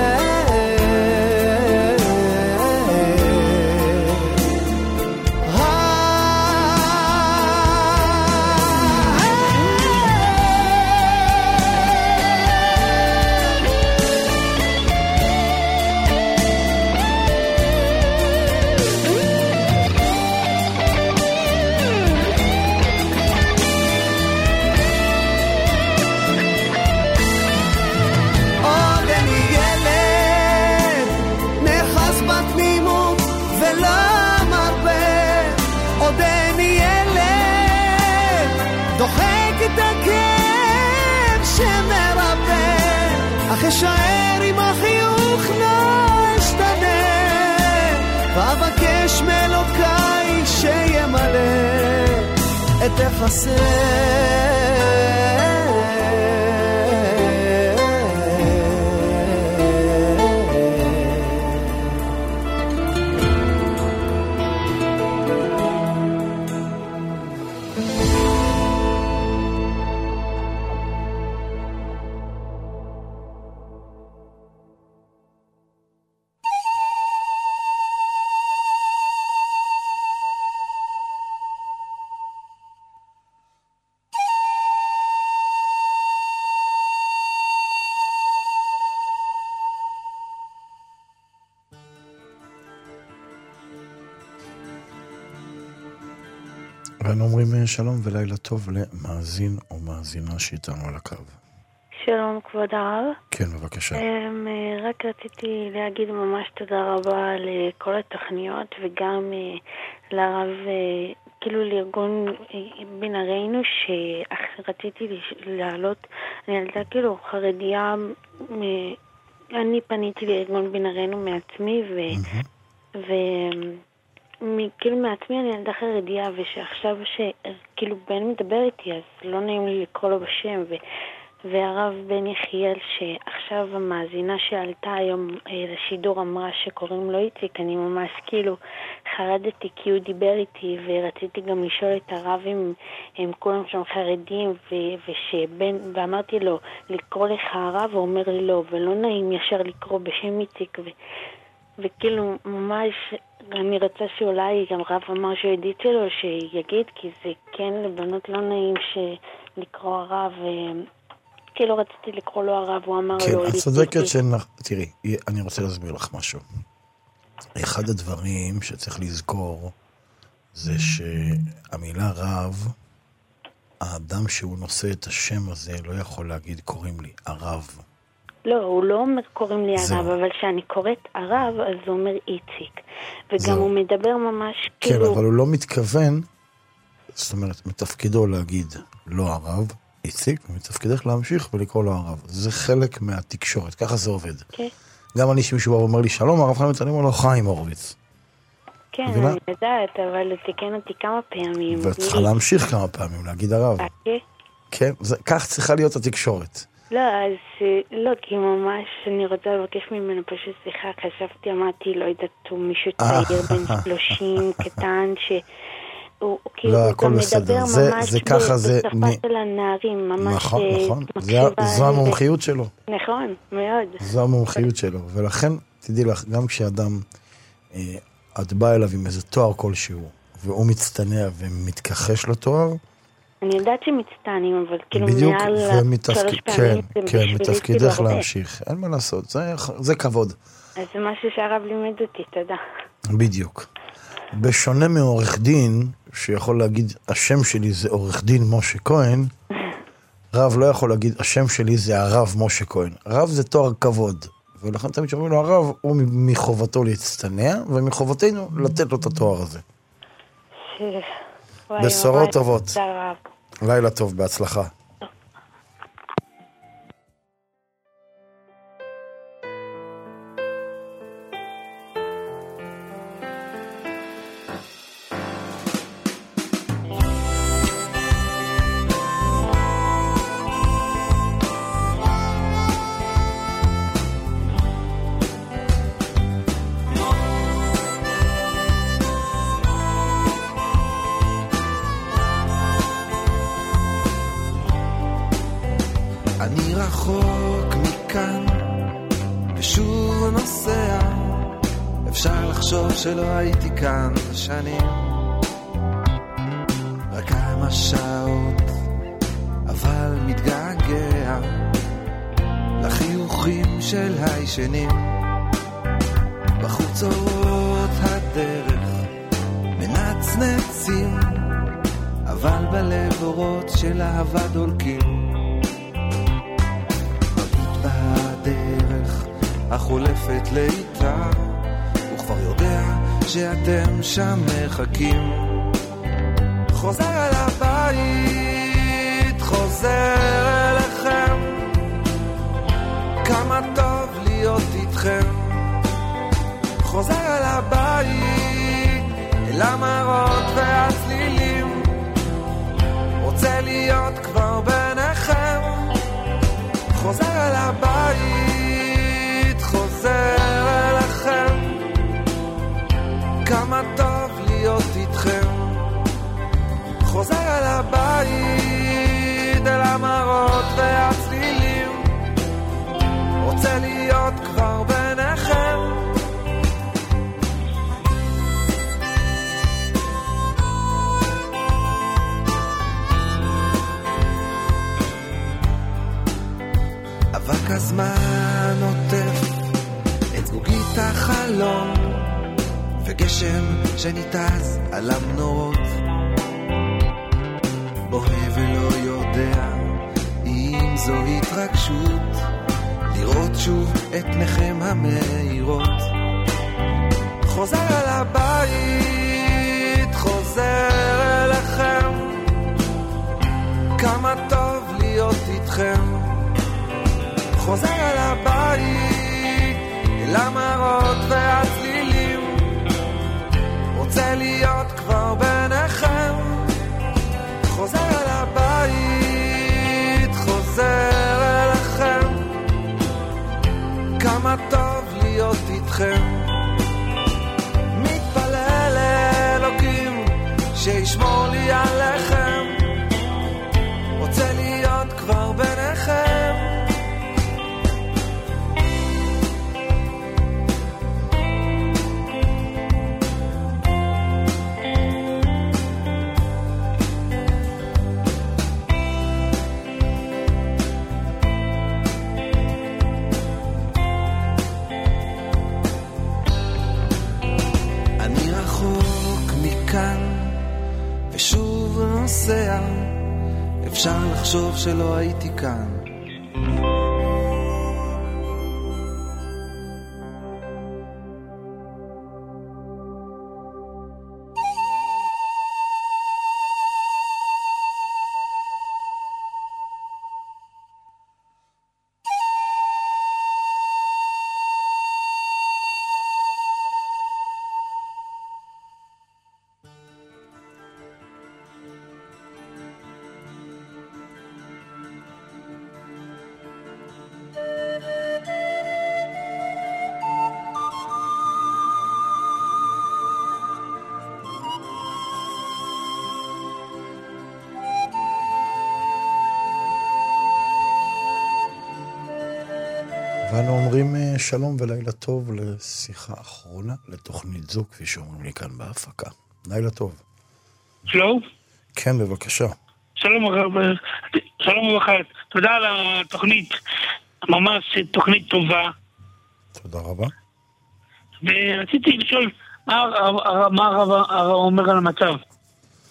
אך אשאר עם החיוך להשתנה, ואבקש מאלוקיי שימלא את החסר. ואנו אומרים שלום ולילה טוב למאזין או מאזינה שאיתנו על הקו. שלום כבוד הרב. כן, בבקשה. רק רציתי להגיד ממש תודה רבה לכל התוכניות, וגם לרב, כאילו לארגון בין הרינו, שרציתי לעלות, אני ילדה כאילו חרדיה, אני פניתי לארגון בין הרינו מעצמי, כאילו מעצמי אני ילדה חרדיה, ושעכשיו שכאילו בן מדבר איתי, אז לא נעים לי לקרוא לו בשם, והרב בן יחיאל שעכשיו המאזינה שעלתה היום לשידור אמרה שקוראים לו איציק, אני ממש כאילו חרדתי כי הוא דיבר איתי, ורציתי גם לשאול את הרב אם הם כולם שם חרדים, ואמרתי לו לקרוא לך הרב, הוא אומר לי לא, ולא נעים ישר לקרוא בשם איציק, וכאילו ממש אני רוצה שאולי גם רב אמר שהעדית שלו שיגיד, כי זה כן לבנות לא נעים לקרוא הרב, כאילו רציתי לקרוא לו הרב, הוא אמר כן, לו... כן, את צודקת תראי, אני רוצה להסביר לך משהו. אחד הדברים שצריך לזכור זה שהמילה רב, האדם שהוא נושא את השם הזה לא יכול להגיד קוראים לי הרב. לא, הוא לא אומר קוראים לי הרב, אבל כשאני קוראת הרב, אז הוא אומר איציק. וגם הוא מדבר ממש כאילו... כן, אבל הוא לא מתכוון, זאת אומרת, מתפקידו להגיד לא הרב, איציק, ומתפקידך להמשיך ולקרוא לו הרב. זה חלק מהתקשורת, ככה זה עובד. כן. גם אני שמישהו אומר לי שלום, הרב חיים מצלמים או לא חיים הורוביץ. כן, אני יודעת, אבל תיקן אותי כמה פעמים. וצריכה להמשיך כמה פעמים, להגיד הרב. כן, כך צריכה להיות התקשורת. לא, אז לא, כי ממש אני רוצה לבקש ממנו פשוט סליחה, חשבתי, אמרתי, לא יודעת, הוא מישהו צעיר בן 30, קטן, שהוא כאילו גם מדבר ממש בשפה של הנערים, ממש... נכון, נכון, זו המומחיות שלו. נכון, מאוד. זו המומחיות שלו, ולכן, תדעי לך, גם כשאדם, את באה אליו עם איזה תואר כלשהו, והוא מצטנע ומתכחש לתואר, אני יודעת שמצטענים, אבל כאילו מעל 3 פעמים... כן, מתפקידך להמשיך. אין מה לעשות, זה כבוד. אז זה משהו שהרב לימד אותי, תודה. בדיוק. בשונה מעורך דין, שיכול להגיד, השם שלי זה עורך דין משה כהן, רב לא יכול להגיד, השם שלי זה הרב משה כהן. רב זה תואר כבוד, ולכן תמיד שאומרים לו, הרב הוא מחובתו להצטנע, ומחובתנו לתת לו את התואר הזה. בשורות טובות. לילה טוב, בהצלחה. אני רחוק מכאן ושוב נוסע, אפשר לחשוב שלא הייתי כאן שנים, רק כמה שעות, אבל מתגעגע לחיוכים של הישנים. בחוצות הדרך מנצנצים, אבל בלב אורות של אהבה דולקים. בדרך החולפת לאיתה, הוא כבר יודע שאתם שם מחכים. חוזר אל הבית, חוזר אליכם, כמה טוב להיות איתכם. חוזר אל הבית, אל המראות והצלילים, רוצה להיות כבר ביניכם. חוזר אל הבית, חוזר אליכם, כמה טוב להיות איתכם. חוזר אל הבית, אל המראות והצלילים, רוצה להיות כבר ביניכם. אבק הזמן עוטף את זגוגית החלום, וגשם שניתז על המנורות, בוהה ולא יודע אם זו התרגשות לראות שוב את פניכם המאירות. חוזר אל הבית, חוזר אליכם, כמה טוב להיות איתכם. חוזר אל הבית, אל המראות והצלילים, רוצה להיות כבר ביניכם. חוזר אל הבית, חוזר אליכם, כמה טוב להיות איתכם. מתפלל לאלוקים שישמור לי עליכם, רוצה להיות כבר ביניכם. ושוב נוסע, אפשר לחשוב שלא הייתי כאן. ואנו אומרים שלום ולילה טוב לשיחה אחרונה, לתוכנית זו, כפי שאומרים לי כאן בהפקה. לילה טוב. שלום? כן, בבקשה. שלום וברכה. תודה על התוכנית, ממש תוכנית טובה. תודה רבה. ורציתי לשאול, מה הרב אומר על המצב?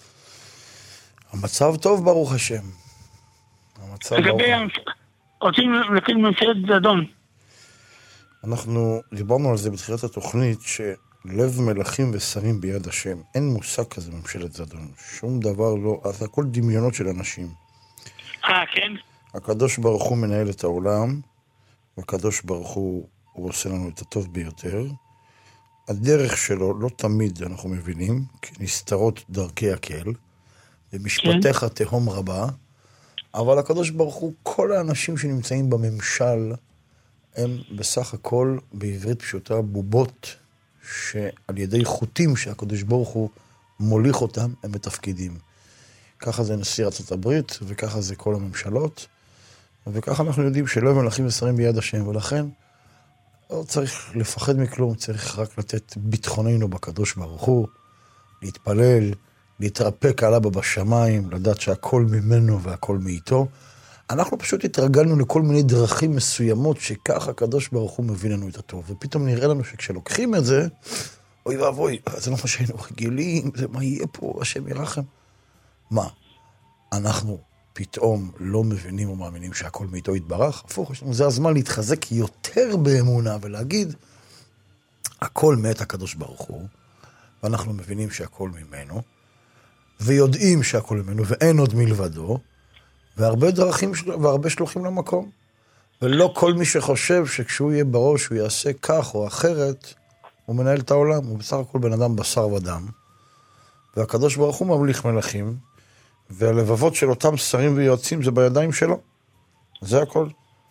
המצב טוב, ברוך השם. לגבי רוצים להקים ממשלת זדון. אנחנו דיברנו על זה בתחילת התוכנית, שלב מלכים ושרים ביד השם. אין מושג כזה ממשלת זדון. שום דבר לא, זה הכל דמיונות של אנשים. כן? הקדוש ברוך הוא מנהל את העולם, והקדוש ברוך הוא עושה לנו את הטוב ביותר. הדרך שלו לא תמיד אנחנו מבינים, כי נסתרות דרכי הקל, ומשפטיך תהום רבה, אבל הקדוש ברוך הוא, כל האנשים שנמצאים בממשל, הם בסך הכל בעברית פשוטה בובות, שעל ידי חוטים שהקדוש ברוך הוא מוליך אותם, הם מתפקידים. ככה זה נשיא ארצות הברית, וככה זה כל הממשלות, וככה אנחנו יודעים שלא מלכים ושרים ביד השם, ולכן לא צריך לפחד מכלום, צריך רק לתת ביטחוננו בקדוש ברוך הוא, להתפלל, להתרפק עליו בשמיים, לדעת שהכל ממנו והכל מאיתו. אנחנו פשוט התרגלנו לכל מיני דרכים מסוימות שככה הקדוש ברוך הוא מביא לנו את הטוב. ופתאום נראה לנו שכשלוקחים את זה, אוי ואבוי, זה לא מה שהיינו רגילים, זה מה יהיה פה, השם ירחם. מה? אנחנו פתאום לא מבינים ומאמינים שהכל מאיתו יתברך? הפוך, זה הזמן להתחזק יותר באמונה ולהגיד, הכל מאת הקדוש ברוך הוא, ואנחנו מבינים שהכל ממנו, ויודעים שהכל ממנו, ואין עוד מלבדו, והרבה דרכים והרבה שלוחים למקום. ולא כל מי שחושב שכשהוא יהיה בראש, הוא יעשה כך או אחרת, הוא מנהל את העולם, הוא בסך הכל בן אדם בשר ודם. והקדוש ברוך הוא ממליך מלכים, והלבבות של אותם שרים ויועצים זה בידיים שלו. זה הכל.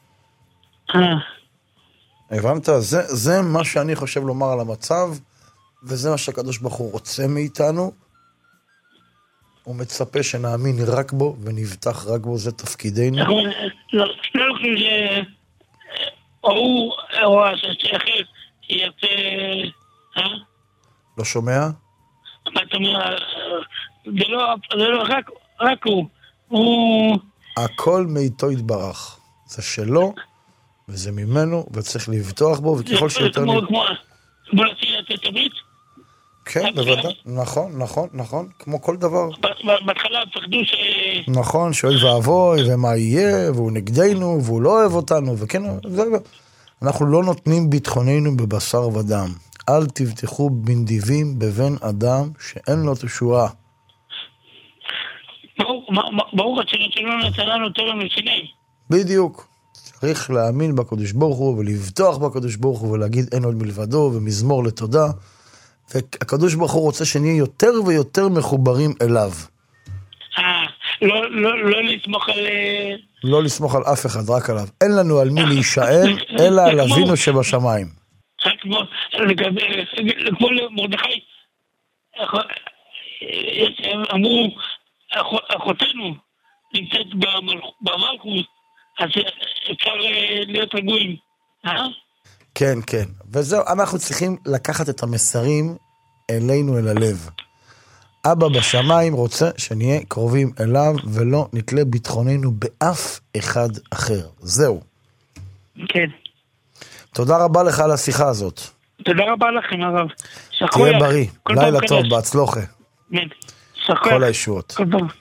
הבנת? זה מה שאני חושב לומר על המצב, וזה מה שהקדוש ברוך הוא רוצה מאיתנו. הוא מצפה שנאמין רק בו ונבטח רק בו, זה תפקידנו. לא חושב או השייכת יצא... לא שומע? מה אתה אומר? זה לא רק הוא... הכל מאיתו יתברך. זה שלו וזה ממנו וצריך לבטוח בו, וככל שיותר... בוא נציע את הברית? כן, בוודאי, נכון, כמו כל דבר. בהתחלה פחדו ש... נכון, שאוי ואבוי, ומה יהיה, והוא נגדנו, והוא לא אוהב אותנו, וכן, אנחנו לא נותנים ביטחוננו בבשר ודם. אל תבטחו בנדיבים בבן אדם שאין לו תשועה. ברור הצנות שלא נתן לנו טוב מלפני. בדיוק. צריך להאמין בקדוש ברוך הוא, ולבטוח בקדוש ברוך הוא, ולהגיד אין עוד מלבדו, ומזמור לתודה. והקדוש ברוך הוא רוצה שנהיה יותר ויותר מחוברים אליו. לא לסמוך על... לא לסמוך על אף אחד, רק עליו. אין לנו על מי להישאל, אלא על אבינו שבשמיים. כמו למרדכי, אמרו, אחותנו נמצאת במלכות, אז אפשר להיות רגועים. כן. וזהו, אנחנו צריכים לקחת את המסרים אלינו, אל הלב. אבא בשמיים רוצה שנהיה קרובים אליו, ולא נתלה ביטחוננו באף אחד אחר. זהו. כן. תודה רבה לך על השיחה הזאת. תודה רבה לכם, הרב. תהיה בריא. לילה טוב, בהצלחה. כן. כל הישועות.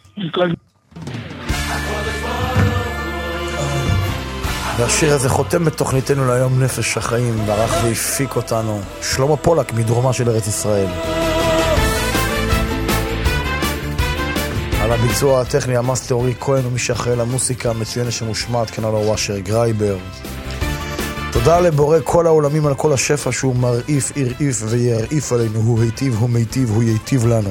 והשיר הזה חותם בתוכניתנו להיום נפש החיים, וערך והפיק אותנו שלמה פולק מדרומה של ארץ ישראל. על הביצוע הטכני המאסטר אורי כהן, ומי שאחראי למוסיקה המצוינת שמושמעת כאן על הוואשר גרייבר. תודה לבורא כל העולמים על כל השפע שהוא מרעיף, ירעיף וירעיף עלינו. הוא היטיב, הוא מיטיב, הוא ייטיב לנו.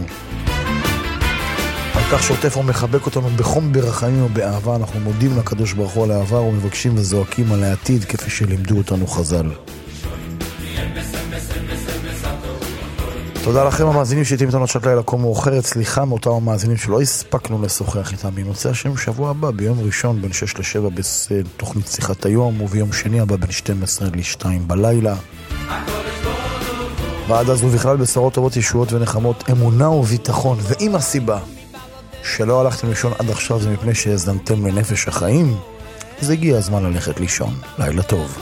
על כך שוטף ומחבק אותנו בחום ברחמים ובאהבה. אנחנו מודים לקדוש ברוך הוא על העבר ומבקשים וזועקים על העתיד כפי שלימדו אותנו חז"ל. תודה לכם המאזינים שהייתם איתנו שעת לילה כה מאוחרת. סליחה מאותם המאזינים שלא הספקנו לשוחח איתם. ממוצא השם שבוע הבא ביום ראשון בין 6 ל-7 בתוכנית שיחת היום, וביום שני הבא בין 12 ל-2 בלילה. ועד אז ובכלל בשורות טובות, ישועות ונחמות, אמונה וביטחון. ואם הסיבה שלא הלכתם לישון עד עכשיו זה מפני שהזנתם לנפש החיים, אז הגיע הזמן ללכת לישון. לילה טוב.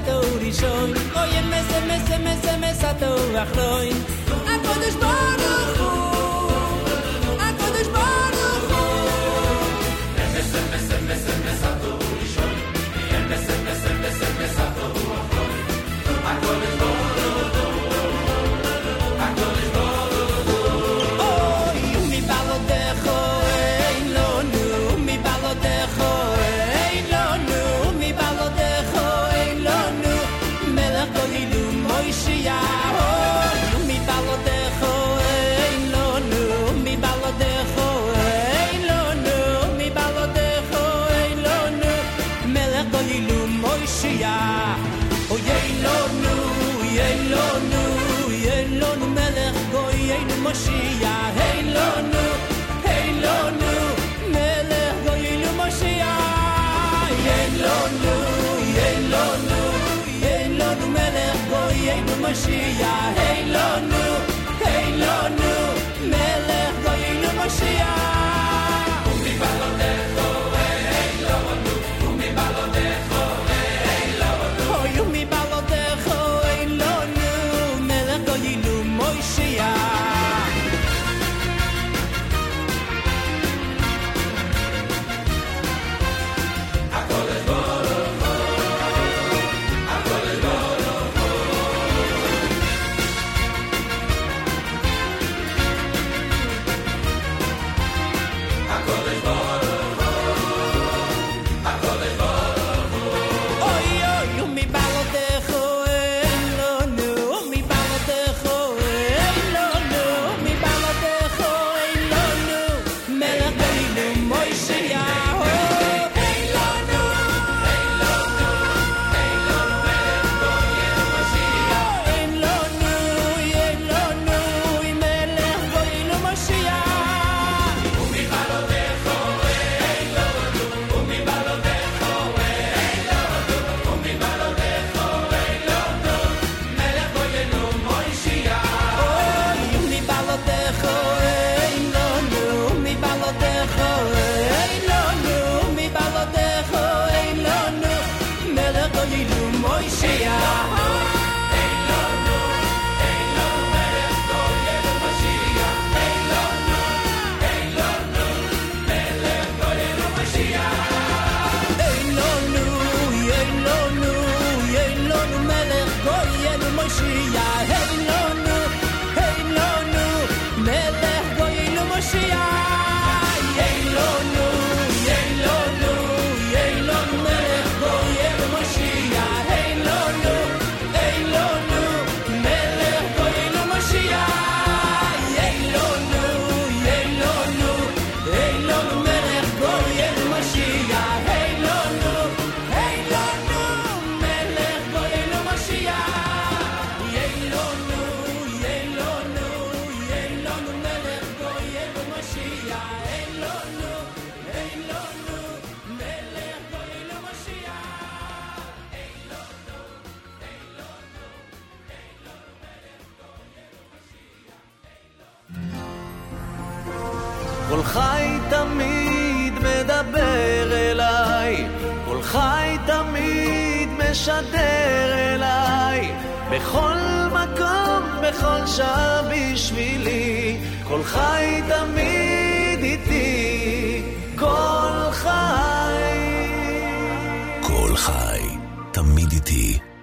sato rishon oy mes sato achroin הקודש ברוך הוא הקודש ברוך הוא מס sato rishon מס sato achroin הקודש ברוך הוא הקודש ברוך הוא oy mi balodecho ein lo nu mi balodecho ein lo nu mi balodecho ein lo nu melech golilu moishiyahu mi balodecho ein lo nu mi balodecho ein lo nu mi balodecho ein lo nu melech golilu moishiyahu ein lo nu melech golilu moishiyahu ein lo nu melech golilu moishiyahu ein lo nu melech golilu moishiyahu hey lo nu melech golilu moishiyahu umi balodecho hey lo nu umi balodecho hey lo nu oy umi balodecho hey lo nu melech golilu moishiyahu כל חי תמיד מדבר אליי, כל חי תמיד משדר אליי, בכל מקום, בכל שעה בשבילי, כל חי תמיד איתי, כל חי. כל חי תמיד איתי.